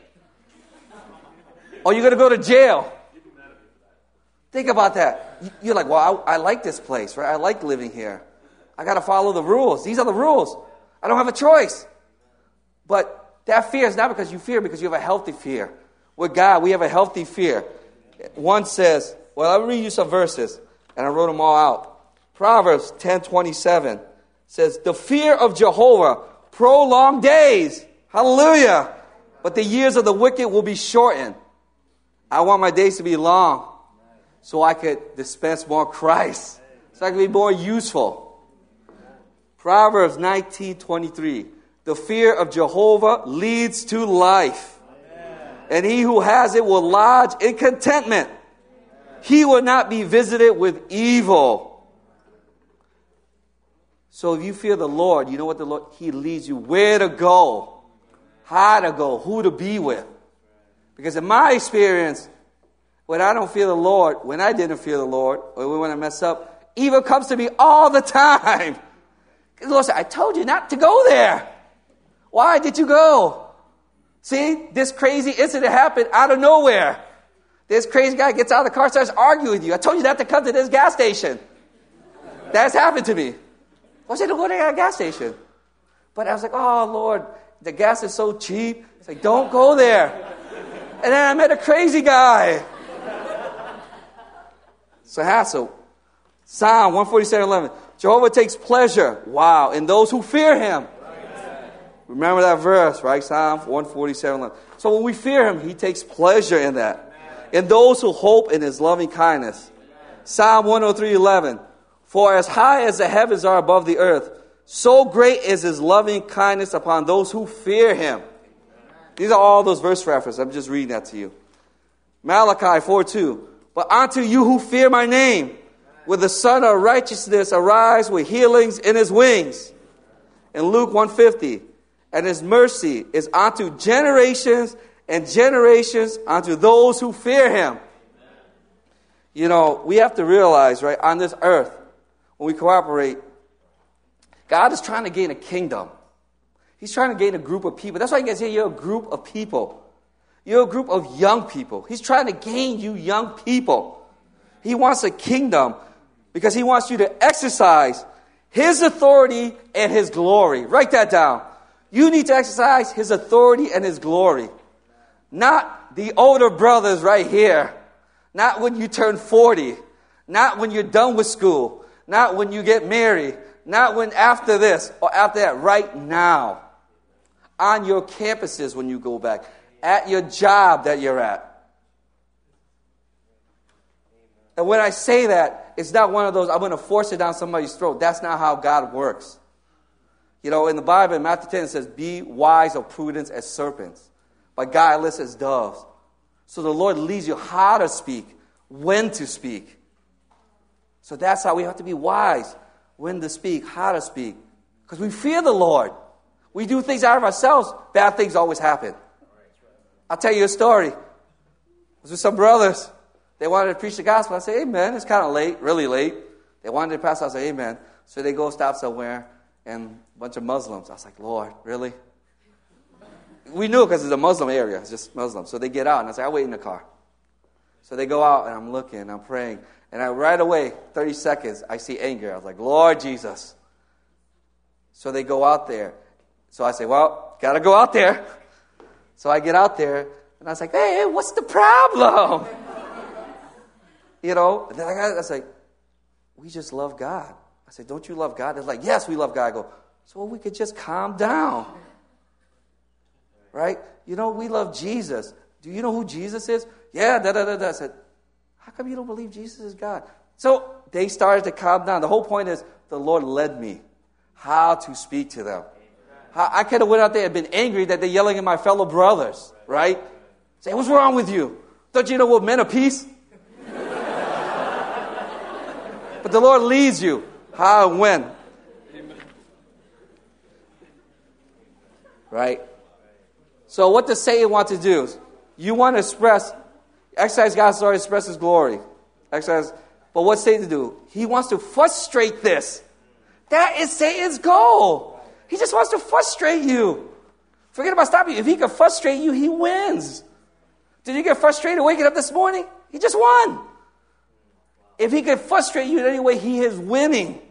Or you're going to go to jail. Think about that. You're like, well, I, I like this place, right? I like living here. I got to follow the rules. These are the rules. I don't have a choice. But that fear is not because you fear, because you have a healthy fear. With God, we have a healthy fear. One says, well, I'll read you some verses, and I wrote them all out. Proverbs ten twenty-seven says, the fear of Jehovah prolong days. Hallelujah. But the years of the wicked will be shortened. I want my days to be long so I could dispense more Christ, so I could be more useful. Proverbs nineteen twenty-three. The fear of Jehovah leads to life. And he who has it will lodge in contentment. He will not be visited with evil. So if you fear the Lord, you know what the Lord, He leads you where to go, how to go, who to be with. Because in my experience, when I don't fear the Lord, when I didn't fear the Lord, or when I mess up, evil comes to me all the time. The Lord said, I told you not to go there. Why did you go? See, this crazy incident happened out of nowhere. This crazy guy gets out of the car and starts arguing with you. I told you not to come to this gas station. That's happened to me. I said, don't go to that gas station. But I was like, oh, Lord, the gas is so cheap. It's like, don't go there. And then I met a crazy guy. So hassle. Psalm one forty-seven eleven. Jehovah takes pleasure, wow, in those who fear Him. Remember that verse, right? Psalm one forty-seven eleven. So when we fear Him, He takes pleasure in that. In those who hope in His loving kindness. Psalm one oh three eleven. For as high as the heavens are above the earth, so great is His loving kindness upon those who fear Him. These are all those verse references. I'm just reading that to you. Malachi four two. But unto you who fear my name, will the Son of Righteousness arise with healings in His wings. In Luke one fifty. And His mercy is unto generations and generations unto those who fear Him. You know, we have to realize, right, on this earth, when we cooperate, God is trying to gain a kingdom. He's trying to gain a group of people. That's why you guys hear you're a group of people. You're a group of young people. He's trying to gain you young people. He wants a kingdom because He wants you to exercise His authority and His glory. Write that down. You need to exercise His authority and His glory. Not the older brothers right here. Not when you turn forty. Not when you're done with school. Not when you get married. Not when after this or after that. Right now. On your campuses when you go back. At your job that you're at. And when I say that, it's not one of those, I'm going to force it down somebody's throat. That's not how God works. You know, in the Bible, in Matthew ten, it says, be wise of prudence as serpents, but guileless as doves. So the Lord leads you how to speak, when to speak. So that's how we have to be wise, when to speak, how to speak. Because we fear the Lord. We do things out of ourselves, bad things always happen. I'll tell you a story. I was with some brothers. They wanted to preach the gospel. I said, amen. It's kind of late, really late. They wanted to pass. I said, amen. So they go stop somewhere, and a bunch of Muslims. I was like, Lord, really? We knew because it's a Muslim area. It's just Muslim. So they get out, and I said, I'll wait in the car. So they go out, and I'm looking, and I'm praying. And I, right away, thirty seconds, I see anger. I was like, Lord Jesus. So they go out there. So I say, well, got to go out there. So I get out there, and I was like, hey, what's the problem? You know, and then I, got, I was like, we just love God. I said, don't you love God? They're like, yes, we love God. I go, so we could just calm down. Right? You know, we love Jesus. Do you know who Jesus is? Yeah, da da da da. I said, How come you don't believe Jesus is God? So they started to calm down. The whole point is the Lord led me how to speak to them. How, I could have went out there and been angry that they're yelling at my fellow brothers, right? Say, what's wrong with you? Don't you know we're men of peace? But the Lord leads you how and when. Right? So what does Satan want to do? You want to express, exercise God's glory, express His glory. Exercise, but what's Satan do? He wants to frustrate this. That is Satan's goal. He just wants to frustrate you. Forget about stopping you. If he can frustrate you, he wins. Did you get frustrated waking up this morning? He just won. If he can frustrate you in any way, he is winning.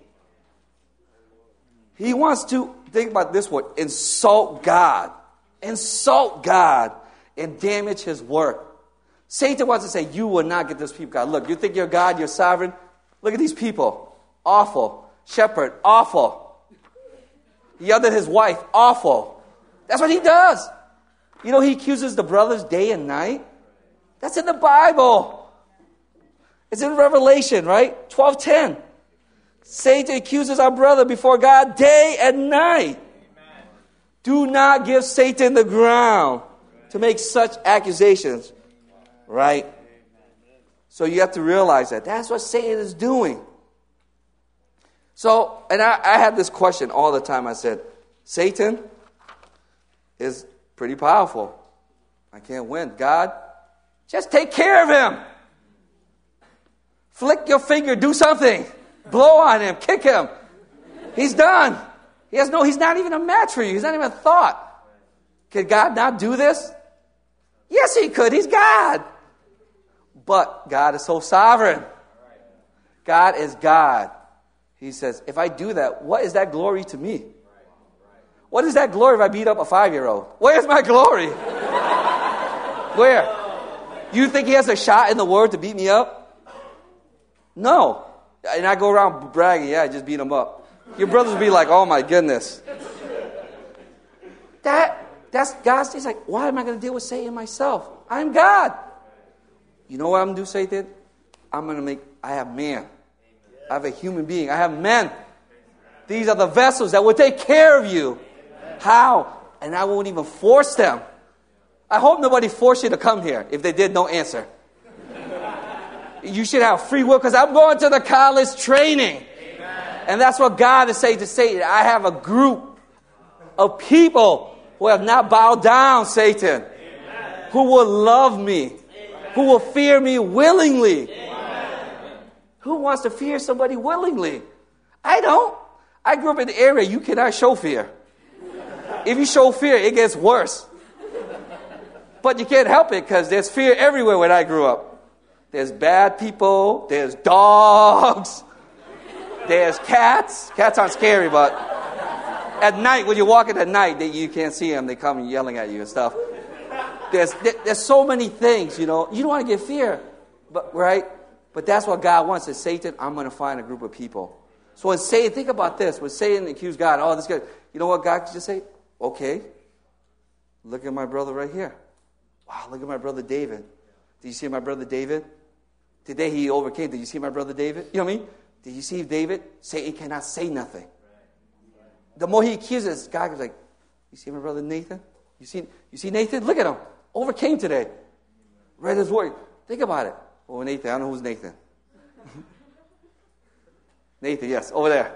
He wants to, think about this word, insult God. Insult God and damage His work. Satan wants to say, you will not get this people, God. Look, you think you're God, you're sovereign? Look at these people. Awful. Shepherd, awful. He yelled at his wife, awful. That's what he does. You know, he accuses the brothers day and night. That's in the Bible. It's in Revelation, right? twelve ten. Satan accuses our brother before God day and night. Amen. Do not give Satan the ground to make such accusations. Right? So you have to realize that. That's what Satan is doing. So, and I, I had this question all the time. I said, Satan is pretty powerful. I can't win. God, just take care of him. Flick your finger, do something. Blow on him, kick him. He's done. He has no, he's not even a match for you. He's not even a thought. Could God not do this? Yes, he could. He's God. But God is so sovereign. God is God. He says, if I do that, what is that glory to me? What is that glory if I beat up a five-year-old? Where's my glory? Where? You think he has a shot in the world to beat me up? No. And I go around bragging, yeah, I just beat him up. Your brothers will be like, oh my goodness. That, that's God's, he's like, why am I going to deal with Satan myself? I'm God. You know what I'm going to do, Satan? I'm going to make, I have man. I have a human being. I have men. These are the vessels that will take care of you. How? And I won't even force them. I hope nobody forced you to come here. If they did, no answer. You should have free will because I'm going to the college training. Amen. And that's what God is saying to Satan. I have a group of people who have not bowed down, Satan. Amen. Who will love me. Amen. Who will fear me willingly. Amen. Who wants to fear somebody willingly? I don't. I grew up in the area you cannot show fear. If you show fear, it gets worse. But you can't help it because there's fear everywhere when I grew up. There's bad people. There's dogs. There's cats. Cats aren't scary, but at night, when you're walking at night, they, you can't see them. They come yelling at you and stuff. There's there's so many things, you know. You don't want to get fear, but right? But that's what God wants. Is Satan, I'm going to find a group of people. So when Satan, think about this. When Satan accused God, oh, this guy, you know what God could just say? Okay, look at my brother right here. Wow, look at my brother David. Did you see my brother David? Today he overcame. Did you see my brother David? You know what I mean? Did you see David? Satan cannot say nothing. The more he accuses, God is like, you see my brother Nathan? You see, you see Nathan? Look at him. Overcame today. Read his word. Think about it. Oh, Nathan. I don't know who's Nathan. Nathan, yes, over there.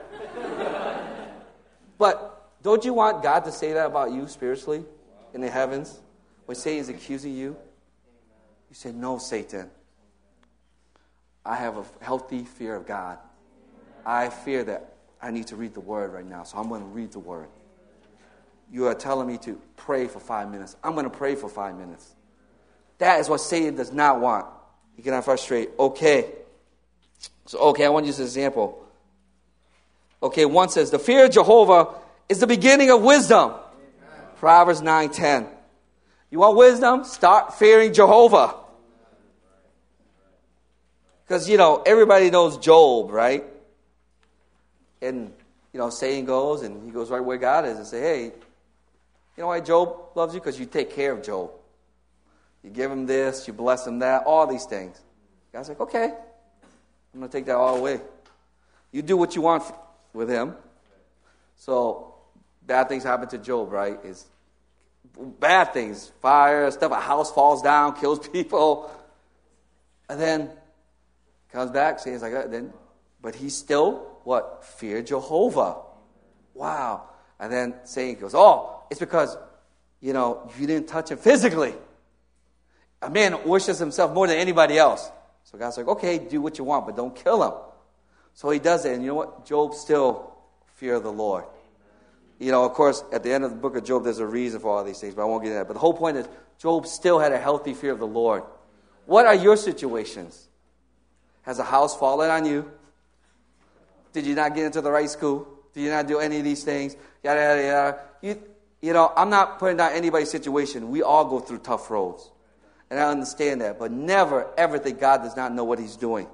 But don't you want God to say that about you spiritually in the heavens? When Satan is accusing you? You say, no, Satan. I have a healthy fear of God. I fear that I need to read the Word right now, so I'm going to read the Word. You are telling me to pray for five minutes. I'm going to pray for five minutes. That is what Satan does not want. He cannot frustrate. Okay. So, okay, I want to use an example. Okay, one says, the fear of Jehovah is the beginning of wisdom. Amen. Proverbs nine ten. You want wisdom? Start fearing Jehovah. Because, you know, everybody knows Job, right? And, you know, saying goes, and he goes right where God is and say, hey, you know why Job loves you? Because you take care of Job. You give him this, you bless him that, all these things. God's like, okay, I'm going to take that all away. You do what you want with him. So bad things happen to Job, right? It's bad things, fire, stuff, a house falls down, kills people. And then comes back, says like that, then, but he still, what? Feared Jehovah. Wow. And then Satan goes, oh, it's because, you know, you didn't touch him physically. A man worships himself more than anybody else. So God's like, okay, do what you want, but don't kill him. So he does it, and you know what? Job still feared the Lord. You know, of course, at the end of the book of Job, there's a reason for all these things, but I won't get into that. But the whole point is, Job still had a healthy fear of the Lord. What are your situations? Has a house fallen on you? Did you not get into the right school? Did you not do any of these things? Yada, yada, yada. You, you know, I'm not putting down anybody's situation. We all go through tough roads. And I understand that. But never, ever think God does not know what he's doing.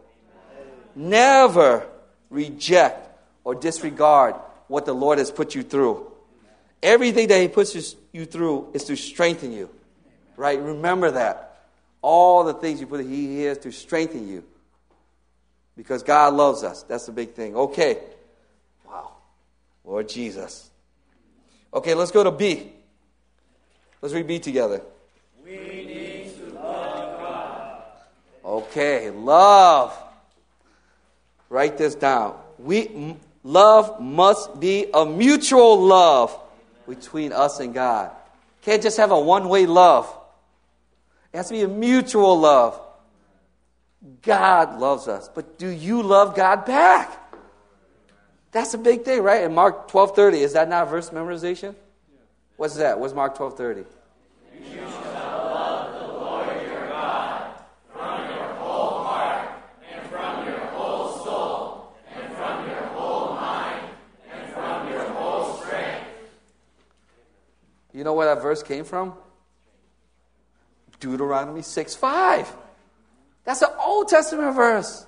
Never reject or disregard what the Lord has put you through. Everything that he puts you through is to strengthen you. Right? Remember that. All the things you put, he is to strengthen you. Because God loves us. That's the big thing. Okay. Wow. Lord Jesus. Okay, let's go to B. Let's read B together. We need to love God. Okay, love. Write this down. We m- love must be a mutual love between us and God. Can't just have a one-way love. It has to be a mutual love. God loves us, but do you love God back? That's a big thing, right? In Mark twelve thirty, is that not verse memorization? What's that? What's Mark twelve thirty? You shall love the Lord your God from your whole heart and from your whole soul and from your whole mind and from your whole strength. You know where that verse came from? Deuteronomy six five. That's an Old Testament verse.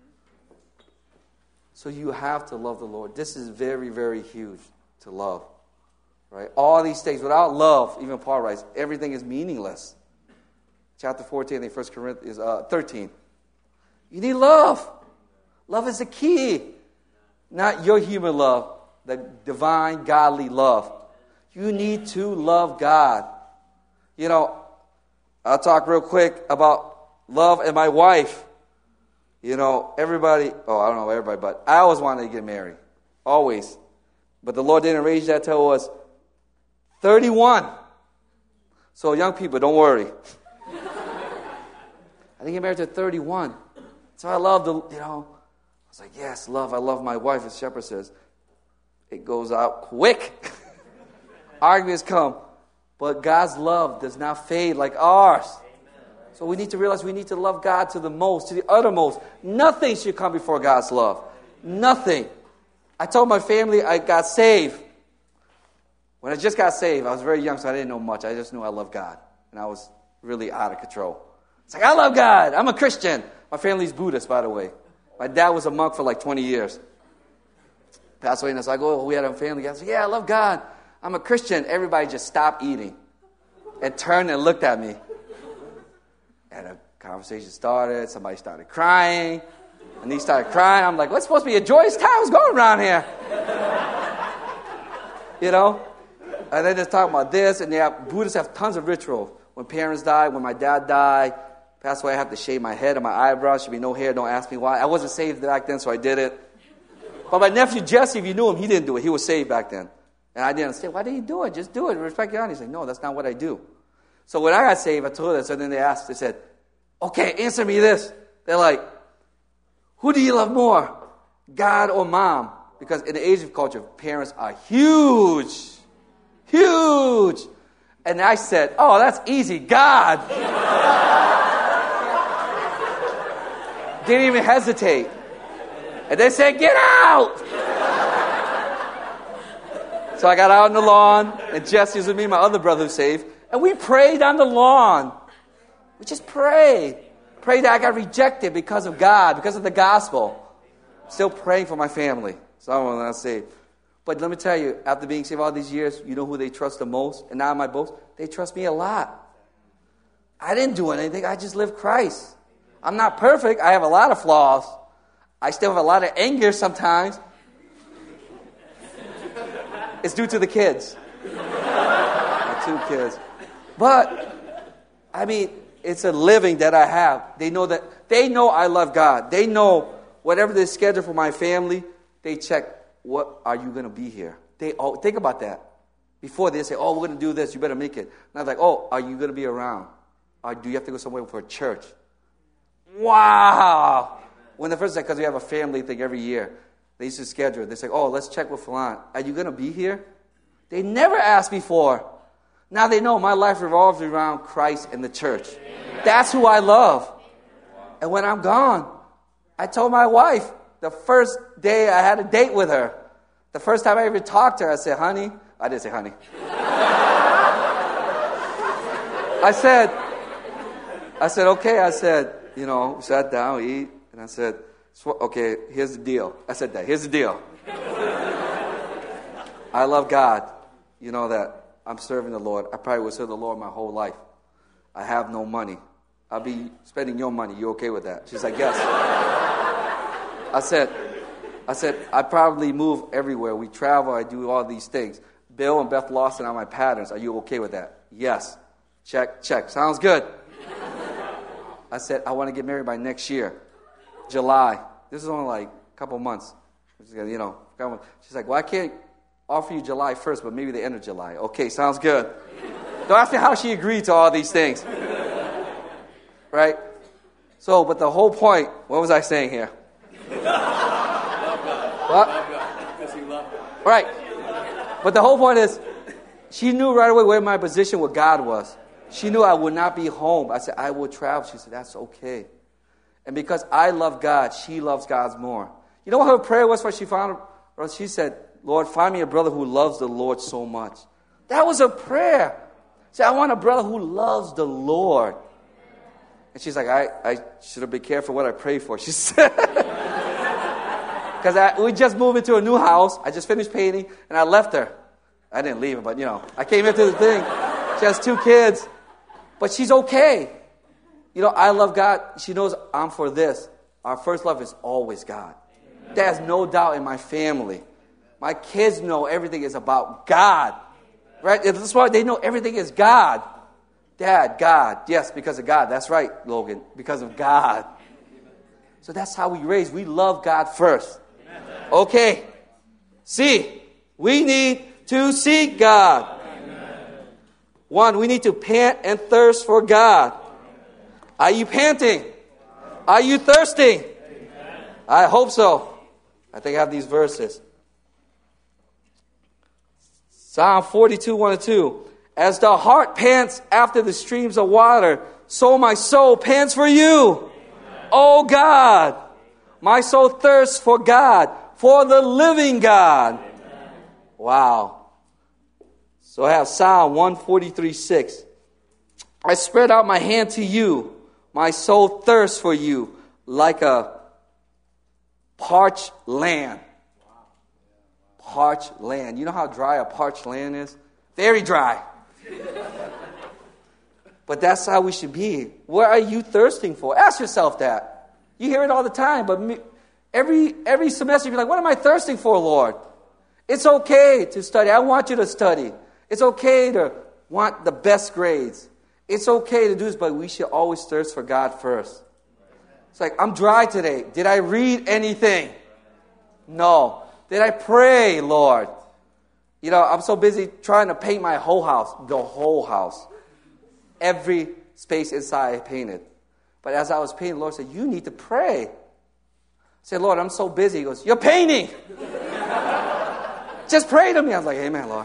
So you have to love the Lord. This is very, very huge to love. Right? All these things, without love, even Paul writes, everything is meaningless. Chapter fourteen, I think First Corinthians uh, thirteen. You need love. Love is the key. Not your human love, the divine, godly love. You need to love God. You know, I'll talk real quick about love and my wife. You know, everybody, oh, I don't know everybody, but I always wanted to get married. Always. But the Lord didn't arrange that till I was thirty-one. So young people, don't worry. I didn't get married at thirty-one. So I love the, you know, I was like, yes, love, I love my wife, as Shepherd says. It goes out quick. Arguments come. But God's love does not fade like ours. So we need to realize we need to love God to the most, to the uttermost. Nothing should come before God's love. Nothing. I told my family I got saved. When I just got saved, I was very young, so I didn't know much. I just knew I loved God. And I was really out of control. It's like, I love God. I'm a Christian. My family's Buddhist, by the way. My dad was a monk for like twenty years. Passed away, and so I go, oh, we had a family. I said, yeah, I love God. I'm a Christian. Everybody just stopped eating and turned and looked at me. And a conversation started. Somebody started crying. And he started crying. I'm like, what's supposed to be a joyous time? What's going around here? You know? And then just talking about this. And they have, Buddhists have tons of rituals. When parents die, when my dad died, passed away, I have to shave my head and my eyebrows. Should be no hair. Don't ask me why. I wasn't saved back then, so I did it. But my nephew Jesse, if you knew him, he didn't do it. He was saved back then. And I didn't understand. Why did he do it? Just do it. Respect your honor. He's like, no, that's not what I do. So when I got saved, I told them. So then they asked, they said, okay, answer me this. They're like, who do you love more, God or mom? Because in the Asian culture, parents are huge. Huge. And I said, oh, that's easy. God. Didn't even hesitate. And they said, get out. So I got out on the lawn, and Jesse was with me, my other brother who's saved, and we prayed on the lawn. We just prayed. Prayed that I got rejected because of God, because of the gospel. Still praying for my family. So I'm not saved. But let me tell you, after being saved all these years, you know who they trust the most? And now my boast, they trust me a lot. I didn't do anything. I just lived Christ. I'm not perfect. I have a lot of flaws. I still have a lot of anger sometimes. It's due to the kids. My two kids. But, I mean, it's a living that I have. They know that, they know I love God. They know whatever they schedule for my family, they check, what are you going to be here? They oh, think about that. Before they say, oh, we're going to do this, you better make it. And I was like, oh, are you going to be around? Or do you have to go somewhere for a church? Wow. When the first time, because we have a family thing every year, they used to schedule it. They say, oh, let's check with Falan. Are you going to be here? They never asked before. Now they know my life revolves around Christ and the church. That's who I love. And when I'm gone, I told my wife, the first day I had a date with her, the first time I ever talked to her, I said, honey, I didn't say honey. I said, I said, okay, I said, you know, we sat down, eat, and I said, okay, here's the deal. I said that, here's the deal. I love God. You know that I'm serving the Lord. I probably will serve the Lord my whole life. I have no money. I'll be spending your money. You okay with that? She's like, yes. I said, I said, I probably move everywhere. We travel. I do all these things. Bill and Beth Lawson are my patterns. Are you okay with that? Yes. Check, check. Sounds good. I said, I want to get married by next year, July. This is only like a couple months. You know, she's like, well, I can't offer you July first, but maybe the end of July. Okay, sounds good. Don't ask me how she agreed to all these things. Right? So, but the whole point, what was I saying here? What? Right. But the whole point is, she knew right away where my position with God was. She knew I would not be home. I said, I will travel. She said, that's okay. And because I love God, she loves God more. You know what her prayer was when she found her? She said, Lord, find me a brother who loves the Lord so much. That was her prayer. She said, I want a brother who loves the Lord. And she's like, I, I should have been careful what I pray for. She said, because we just moved into a new house. I just finished painting, and I left her. I didn't leave her, but, you know, I came into the thing. She has two kids. But she's okay. You know, I love God. She knows I'm for this. Our first love is always God. Amen. There's no doubt in my family. My kids know everything is about God. Right? That's why they know everything is God. Dad, God. Yes, because of God. That's right, Logan. Because of God. So that's how we raise. We love God first. Okay. See, we need to seek God. One, we need to pant and thirst for God. Are you panting? Are you thirsting? I hope so. I think I have these verses. Psalm forty-two, one and two. As the heart pants after the streams of water, so my soul pants for you. Oh God, my soul thirsts for God, for the living God. Wow. So I have Psalm one forty-three, six. I spread out my hand to you. My soul thirsts for you like a parched land. Parched land. You know how dry a parched land is? Very dry. But that's how we should be. What are you thirsting for? Ask yourself that. You hear it all the time, but me, every every semester you're like, what am I thirsting for, Lord? It's okay to study. I want you to study. It's okay to want the best grades. It's okay to do this, but we should always thirst for God first. It's like, I'm dry today. Did I read anything? No. Did I pray, Lord? You know, I'm so busy trying to paint my whole house. The whole house. Every space inside I painted. But as I was painting, the Lord said, you need to pray. I said, Lord, I'm so busy. He goes, you're painting. Just pray to me. I was like, amen, Lord.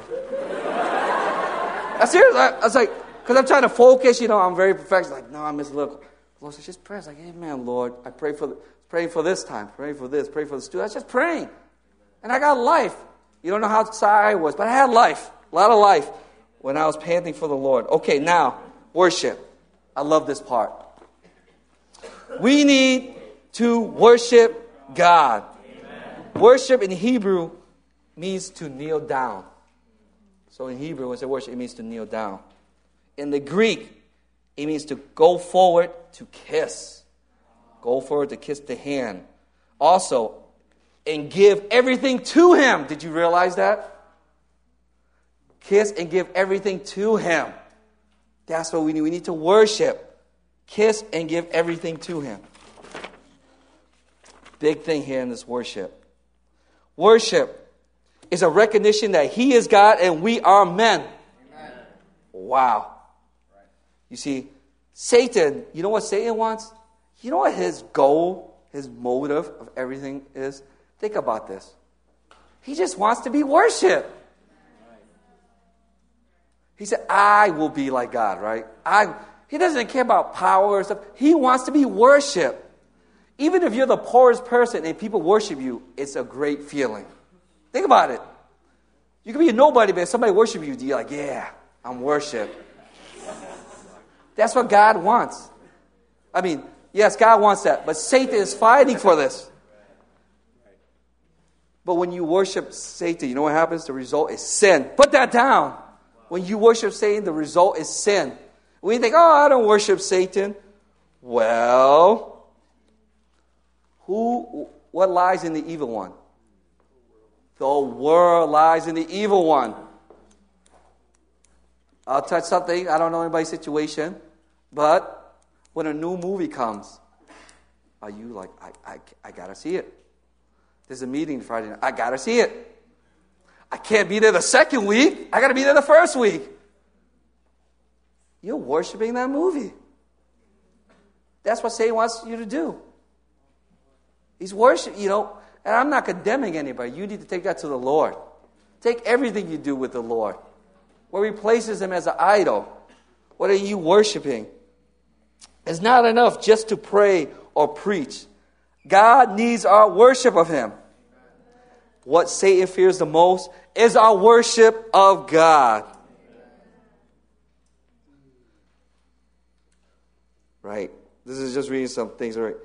I'm serious. I, I was like, because I'm trying to focus, you know, I'm very perfectionist. Like, no, I miss a little. The Lord said, just pray. I was like, amen, Lord. I pray for the, praying for this time, praying for this, praying for the student. I was just praying. And I got life. You don't know how tired I was, but I had life. A lot of life when I was panting for the Lord. Okay, now, worship. I love this part. We need to worship God. Amen. Worship in Hebrew means to kneel down. So in Hebrew, when it says worship, it means to kneel down. In the Greek, it means to go forward to kiss. Go forward to kiss the hand. Also, and give everything to him. Did you realize that? Kiss and give everything to him. That's what we need. We need to worship. Kiss and give everything to him. Big thing here in this worship. Worship is a recognition that he is God and we are men. Amen. Wow. You see, Satan, you know what Satan wants? You know what his goal, his motive of everything is? Think about this. He just wants to be worshipped. He said, I will be like God, right? I. He doesn't care about power or stuff. He wants to be worshipped. Even if you're the poorest person and people worship you, it's a great feeling. Think about it. You can be a nobody, but if somebody worship you, you're like, yeah, I'm worshipped. That's what God wants. I mean, yes, God wants that, but Satan is fighting for this. But when you worship Satan, you know what happens? The result is sin. Put that down. When you worship Satan, the result is sin. When you think, oh, I don't worship Satan. Well, who? What lies in the evil one? The world lies in the evil one. I'll touch something. I don't know anybody's situation. But when a new movie comes, are you like, I, I, I got to see it. There's a meeting Friday night. I got to see it. I can't be there the second week. I got to be there the first week. You're worshiping that movie. That's what Satan wants you to do. He's worship, you know, and I'm not condemning anybody. You need to take that to the Lord. Take everything you do with the Lord. What replaces him as an idol? What are you worshiping? It's not enough just to pray or preach. God needs our worship of him. What Satan fears the most is our worship of God. Right? This is just reading some things, right?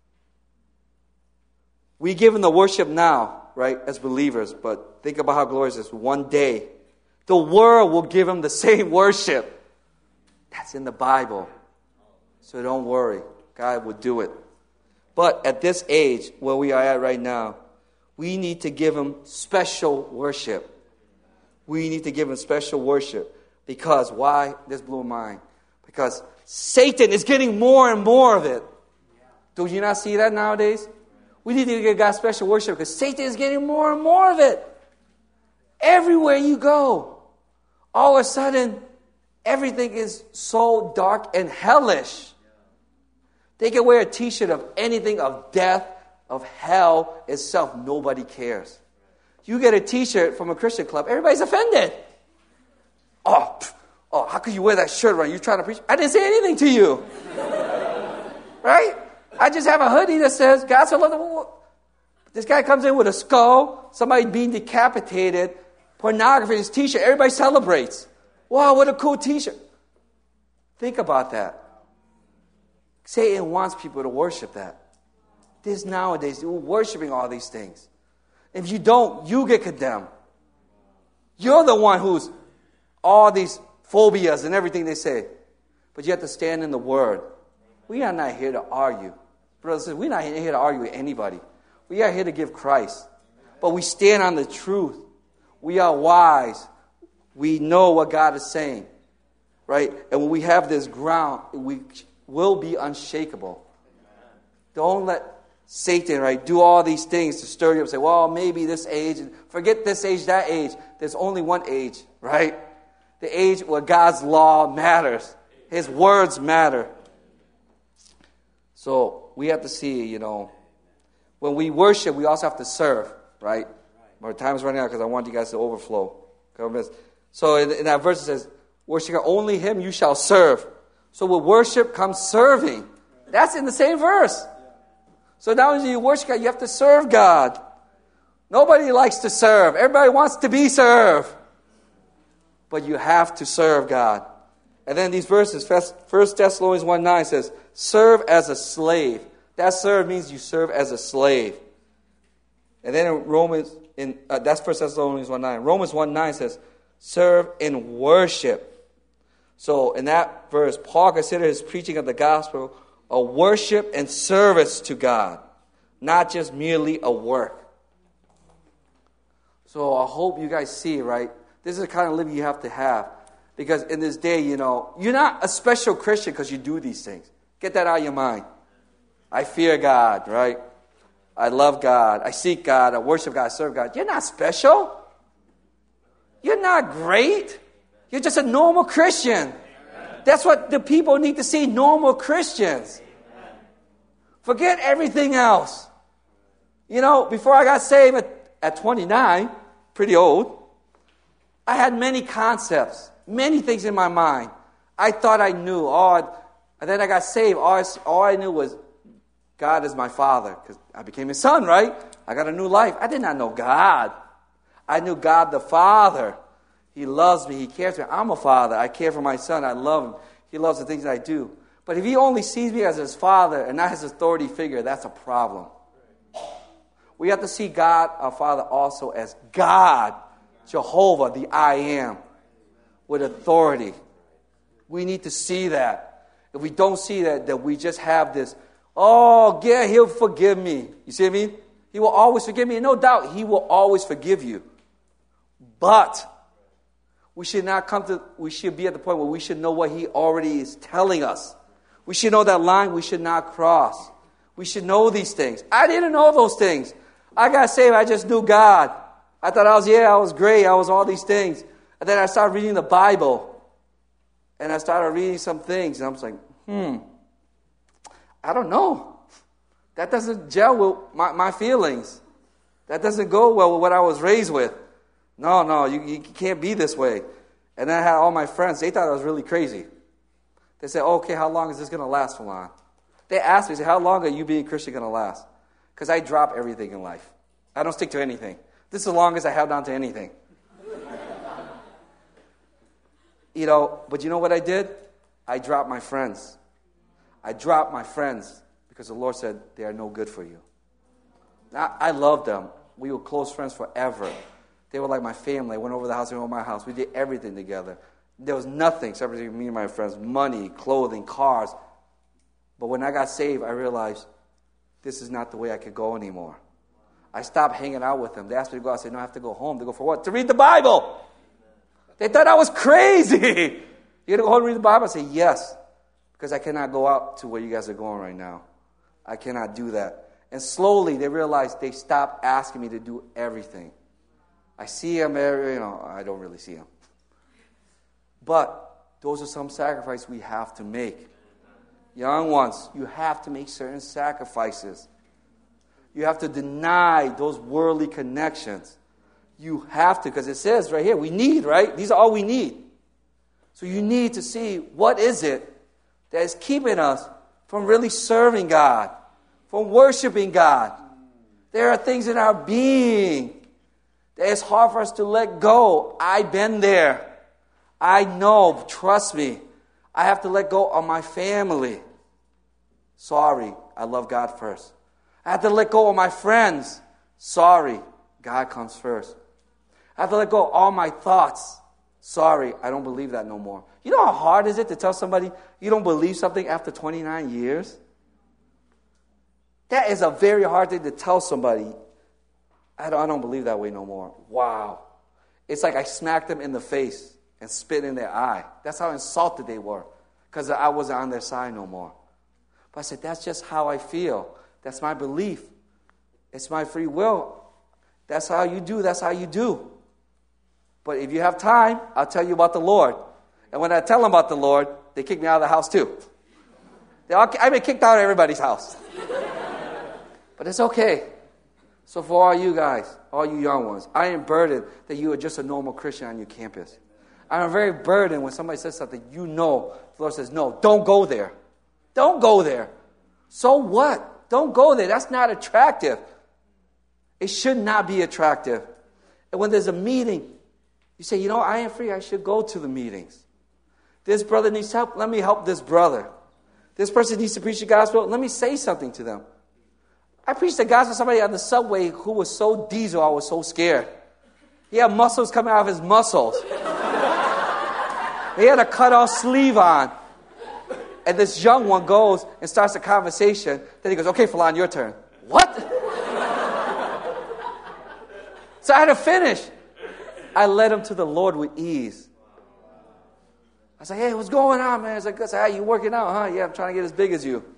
We give him the worship now, right, as believers, but think about how glorious it is. One day, the world will give him the same worship. That's in the Bible. So don't worry. God will do it. But at this age, where we are at right now, we need to give him special worship. We need to give him special worship. Because, why? This blew my mind. Because Satan is getting more and more of it. Do you not see that nowadays? We need to give God special worship because Satan is getting more and more of it. Everywhere you go, all of a sudden, everything is so dark and hellish. They can wear a t-shirt of anything of death, of hell itself. Nobody cares. You get a t-shirt from a Christian club, everybody's offended. Oh, pff, oh, how could you wear that shirt around? You're trying to preach. I didn't say anything to you. Right? I just have a hoodie that says, God so loved the world. This guy comes in with a skull, somebody being decapitated, pornography, his t-shirt, everybody celebrates. Wow, what a cool t-shirt. Think about that. Satan wants people to worship that. This nowadays, we're worshiping all these things. If you don't, you get condemned. You're the one who's all these phobias and everything they say. But you have to stand in the Word. We are not here to argue. Brothers, we're not here to argue with anybody. We are here to give Christ. But we stand on the truth. We are wise. We know what God is saying. Right? And when we have this ground, we will be unshakable. Don't let Satan, right, do all these things to stir you up and say, well, maybe this age, forget this age, that age. There's only one age, right? The age where God's law matters. His words matter. So we have to see, you know, when we worship, we also have to serve, right? Our time is running out because I want you guys to overflow. So in, in that verse it says, worship only him you shall serve. So with worship comes serving. That's in the same verse. So now when you worship God, you have to serve God. Nobody likes to serve. Everybody wants to be served. But you have to serve God. And then these verses, First Thessalonians one nine says, serve as a slave. That serve means you serve as a slave. And then in Romans, in uh, that's First Thessalonians one nine. Romans one nine says, serve in worship. So in that verse, Paul considered his preaching of the gospel a worship and service to God, not just merely a work. So I hope you guys see, right? This is the kind of living you have to have. Because in this day, you know, you're not a special Christian because you do these things. Get that out of your mind. I fear God, right? I love God. I seek God. I worship God. I serve God. You're not special. You're not great. You're just a normal Christian. That's what the people need to see, normal Christians. Forget everything else. You know, before I got saved at, at twenty-nine, pretty old, I had many concepts, many things in my mind. I thought I knew. All, and then I got saved. All I, all I knew was God is my Father, because I became His son, right? I got a new life. I did not know God. I knew God the Father. He loves me. He cares for me. I'm a father. I care for my son. I love him. He loves the things I do. But if He only sees me as His Father and not His authority figure, that's a problem. We have to see God, our Father, also as God, Jehovah, the I Am, with authority. We need to see that. If we don't see that, that we just have this, oh, yeah, He'll forgive me. You see what I mean? He will always forgive me. And no doubt, He will always forgive you. But we should not come to, we should be at the point where we should know what He already is telling us. We should know that line we should not cross. We should know these things. I didn't know those things. I got saved, I just knew God. I thought I was, yeah, I was great, I was all these things. And then I started reading the Bible. And I started reading some things. And I was like, hmm, I don't know. That doesn't gel with my, my feelings. That doesn't go well with what I was raised with. No, no, you, you can't be this way. And then I had all my friends, they thought I was really crazy. They said, okay, how long is this going to last, Falon? They asked me, they said, how long are you being Christian going to last? Because I drop everything in life. I don't stick to anything. This is the longest I held on to anything. You know, but you know what I did? I dropped my friends. I dropped my friends because the Lord said they are no good for you. I, I loved them. We were close friends forever. They were like my family. I went over to the house, they went over my house. We did everything together. There was nothing separating me and my friends. Money, clothing, cars. But when I got saved, I realized this is not the way I could go anymore. I stopped hanging out with them. They asked me to go. I said, no, I have to go home. They go, for what? To read the Bible. They thought I was crazy. You're going to go home and read the Bible? I said, yes. Because I cannot go out to where you guys are going right now. I cannot do that. And slowly they realized they stopped asking me to do everything. I see them, you know, I don't really see them. But those are some sacrifices we have to make. Young ones, you have to make certain sacrifices. You have to deny those worldly connections. You have to, because it says right here, we need, right? These are all we need. So you need to see what is it that is keeping us from really serving God, from worshiping God. There are things in our being that it's hard for us to let go. I've been there. I know, trust me. I have to let go of my family. Sorry, I love God first. I have to let go of my friends. Sorry, God comes first. I have to let go of all my thoughts. Sorry, I don't believe that no more. You know how hard is it to tell somebody you don't believe something after twenty-nine years? That is a very hard thing to tell somebody. I don't, I don't believe that way no more. Wow. It's like I smacked them in the face and spit in their eye. That's how insulted they were, because I wasn't on their side no more. But I said, that's just how I feel. That's my belief. It's my free will. That's how you do. That's how you do. But if you have time, I'll tell you about the Lord. And when I tell them about the Lord, they kick me out of the house too. They all, I've been kicked out of everybody's house. But it's okay. So for all you guys, all you young ones, I am burdened that you are just a normal Christian on your campus. I am very burdened when somebody says something, you know, the Lord says, no, don't go there. Don't go there. So what? Don't go there. That's not attractive. It should not be attractive. And when there's a meeting, you say, you know, I am free. I should go to the meetings. This brother needs help. Let me help this brother. This person needs to preach the gospel. Let me say something to them. I preached the gospel to somebody on the subway who was so diesel, I was so scared. He had muscles coming out of his muscles. He had a cut-off sleeve on. And this young one goes and starts a conversation. Then he goes, okay, Falan, your turn. What? So I had to finish. I led him to the Lord with ease. I was like, hey, what's going on, man? He's like, hey, you working out, huh? Yeah, I'm trying to get as big as you.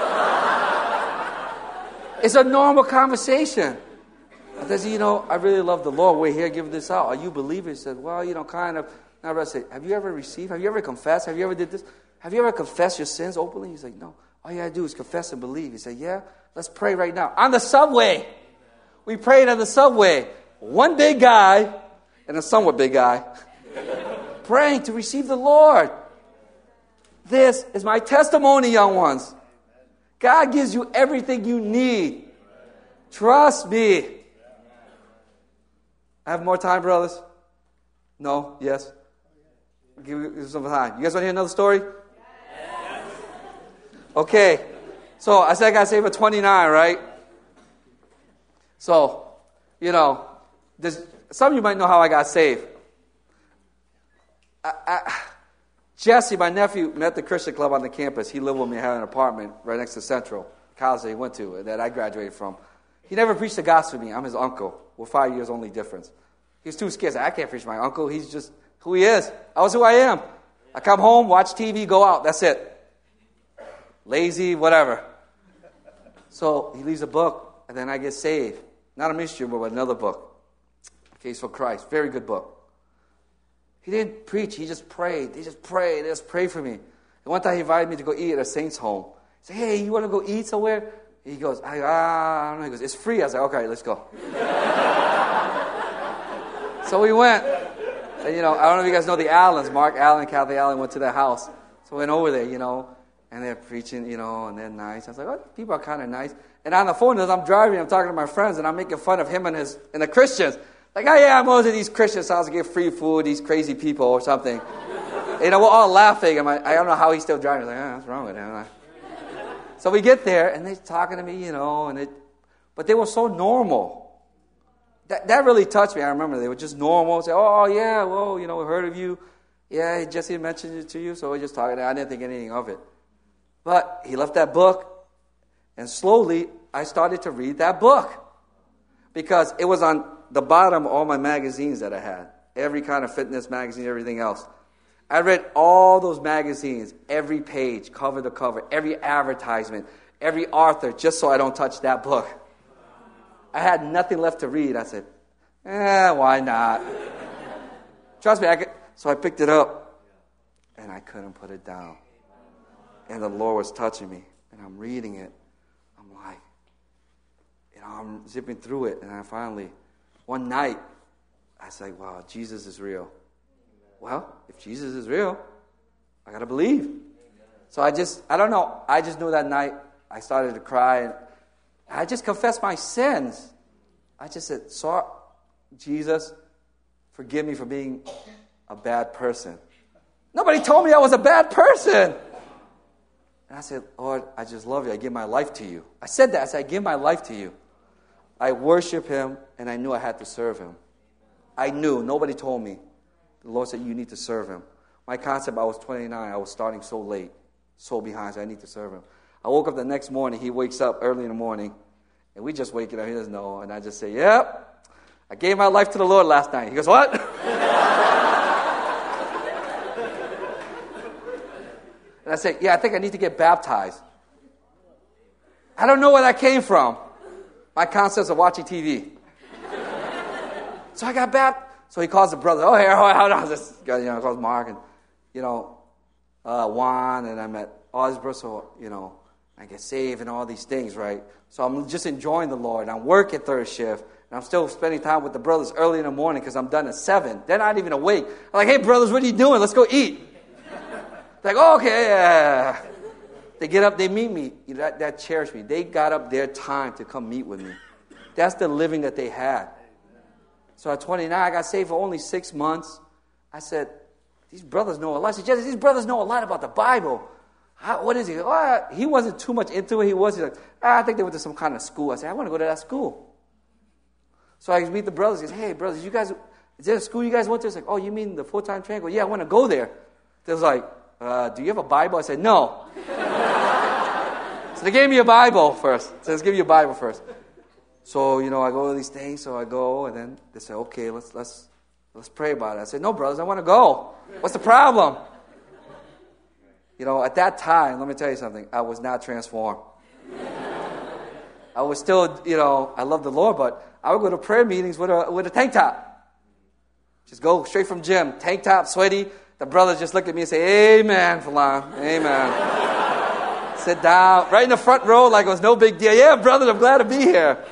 It's a normal conversation. I said, you know, I really love the Lord. We're here giving this out. Are you believers? He said, well, you know, kind of. Now I said, have you ever received? Have you ever confessed? Have you ever did this? Have you ever confessed your sins openly? He's like, no. All you got to do is confess and believe. He said, yeah, let's pray right now. On the subway. We prayed on the subway. One big guy and a somewhat big guy praying to receive the Lord. This is my testimony, young ones. God gives you everything you need. Trust me. I have more time, brothers? No? Yes? Give you some time. You guys want to hear another story? Yes. Okay. So I said I got saved at twenty-nine, right? So, you know, there's, some of you might know how I got saved. I, I, Jesse, my nephew, met the Christian club on the campus. He lived with me, had an apartment right next to Central, college that he went to, that I graduated from. He never preached the gospel to me. I'm his uncle. We're five years only difference. He was too scared. I can't preach my uncle. He's just who he is. I was who I am. I come home, watch T V, go out. That's it. Lazy, whatever. So he leaves a book, and then I get saved. Not a mystery book, but another book. Case for Christ. Very good book. He didn't preach. He just prayed. They just prayed. They just prayed for me. And one time he invited me to go eat at a saint's home. He said, hey, you want to go eat somewhere? He goes, I, uh, I don't know. He goes, it's free. I was like, okay, let's go. So we went. And, you know, I don't know if you guys know the Allens. Mark Allen, Kathy Allen went to their house. So we went over there, you know, and they're preaching, you know, and they're nice. I was like, oh, people are kind of nice. And on the phone, as I'm driving, I'm talking to my friends, and I'm making fun of him and his and the Christians. Like, oh, yeah, I'm always at these Christians' houses to get free food, these crazy people or something. You know, we're all laughing. And my, I don't know how he's still driving. I was like, oh, what's wrong with him? So we get there, and they're talking to me, you know, and it, but they were so normal. That that really touched me. I remember they were just normal. Say, oh, yeah, well, you know, we heard of you. Yeah, Jesse mentioned it to you, so we're just talking. I didn't think anything of it. But he left that book, and slowly I started to read that book. Because it was on the bottom of all my magazines that I had. Every kind of fitness magazine, everything else. I read all those magazines, every page, cover to cover, every advertisement, every author, just so I don't touch that book. I had nothing left to read. I said, eh, why not? Trust me, I could. So I picked it up, and I couldn't put it down. And the Lord was touching me, and I'm reading it. I'm like, you know, I'm zipping through it, and I finally, one night, I was like, wow, Jesus is real. Well, if Jesus is real, I got to believe. So I just, I don't know, I just knew that night, I started to cry, and I just confessed my sins. I just said, sorry, Jesus, forgive me for being a bad person. Nobody told me I was a bad person. And I said, Lord, I just love you. I give my life to you. I said that. I said, I give my life to you. I worship him, and I knew I had to serve him. I knew. Nobody told me. The Lord said, you need to serve him. My concept, I was twenty-nine. I was starting so late, so behind, so I need to serve him. I woke up the next morning. He wakes up early in the morning, and we just waking up. He doesn't know. And I just say, yep, I gave my life to the Lord last night. He goes, what? And I say, yeah, I think I need to get baptized. I don't know where that came from. My concepts of watching T V. So I got baptized. So he calls the brother. Oh, here, hold on. This guy, you know, calls Mark and, you know, uh, Juan, and I met all these brothers. So, you know, I get saved and all these things, right? So I'm just enjoying the Lord. I'm working third shift, and I'm still spending time with the brothers early in the morning because I'm done at seven. They're not even awake. I'm like, hey, brothers, what are you doing? Let's go eat. They're like, oh, okay, yeah. They get up, they meet me. You know, that, that cherished me. They got up their time to come meet with me. That's the living that they had. So at twenty-nine, I got saved for only six months. I said, these brothers know a lot. I said, Jesse, these brothers know a lot about the Bible. How, what is he? Oh, he wasn't too much into it. He was like, ah, I think they went to some kind of school. I said, I want to go to that school. So I meet the brothers. He says, hey, brothers, you guys, is there a school you guys went to? It's like, oh, you mean the full-time training? I go, yeah, I want to go there. They was like, uh, do you have a Bible? I said, no. So they gave me a Bible first. So let's give you a Bible first. So, you know, I go to these things, so I go, and then they say, okay, let's let's let's pray about it. I said, no, brothers, I want to go. What's the problem? You know, at that time, let me tell you something, I was not transformed. I was still, you know, I love the Lord, but I would go to prayer meetings with a with a tank top. Just go straight from gym, tank top, sweaty. The brothers just look at me and say, amen, Falan, amen. Sit down, right in the front row like it was no big deal. Yeah, brothers, I'm glad to be here.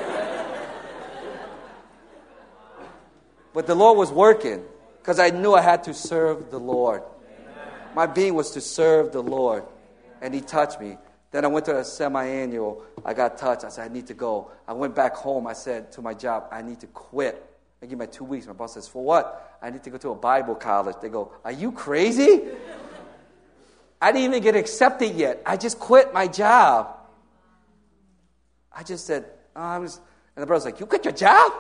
But the Lord was working because I knew I had to serve the Lord. My being was to serve the Lord. And He touched me. Then I went to a semi-annual. I got touched. I said, I need to go. I went back home. I said to my job, I need to quit. I give my two weeks. My boss says, for what? I need to go to a Bible college. They go, are you crazy? I didn't even get accepted yet. I just quit my job. I just said, oh, I'm just, and the brother's like, you quit your job?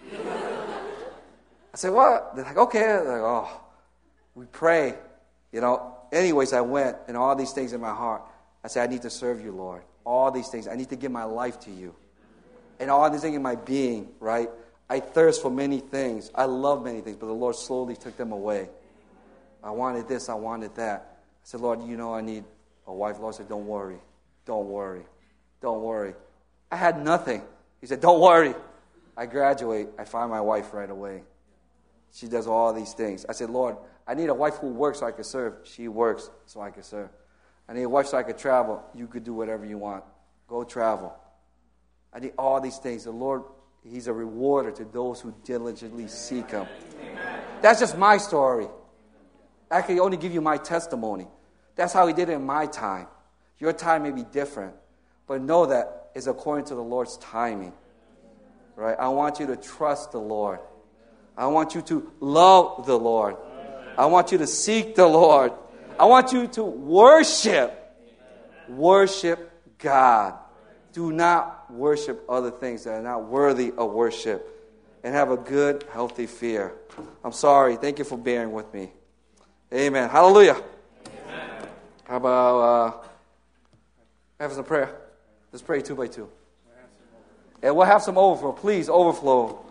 I said, what? They're like, okay. They're like, oh, we pray. You know, anyways, I went, and all these things in my heart. I said, I need to serve you, Lord. All these things. I need to give my life to you. And all these things in my being, right? I thirst for many things. I love many things, but the Lord slowly took them away. I wanted this, I wanted that. I said, Lord, you know I need a wife. The Lord said, don't worry. Don't worry. Don't worry. I had nothing. He said, don't worry. I graduate. I find my wife right away. She does all these things. I said, Lord, I need a wife who works so I can serve. She works so I can serve. I need a wife so I can travel. You could do whatever you want. Go travel. I need all these things. The Lord, He's a rewarder to those who diligently seek Him. Amen. That's just my story. I can only give you my testimony. That's how He did it in my time. Your time may be different, but know that it's according to the Lord's timing. Right? I want you to trust the Lord. I want you to love the Lord. I want you to seek the Lord. I want you to worship. Worship God. Do not worship other things that are not worthy of worship. And have a good, healthy fear. I'm sorry. Thank you for bearing with me. Amen. Hallelujah. Amen. How about uh, having some prayer? Let's pray two by two. And we'll have some overflow. Please, overflow.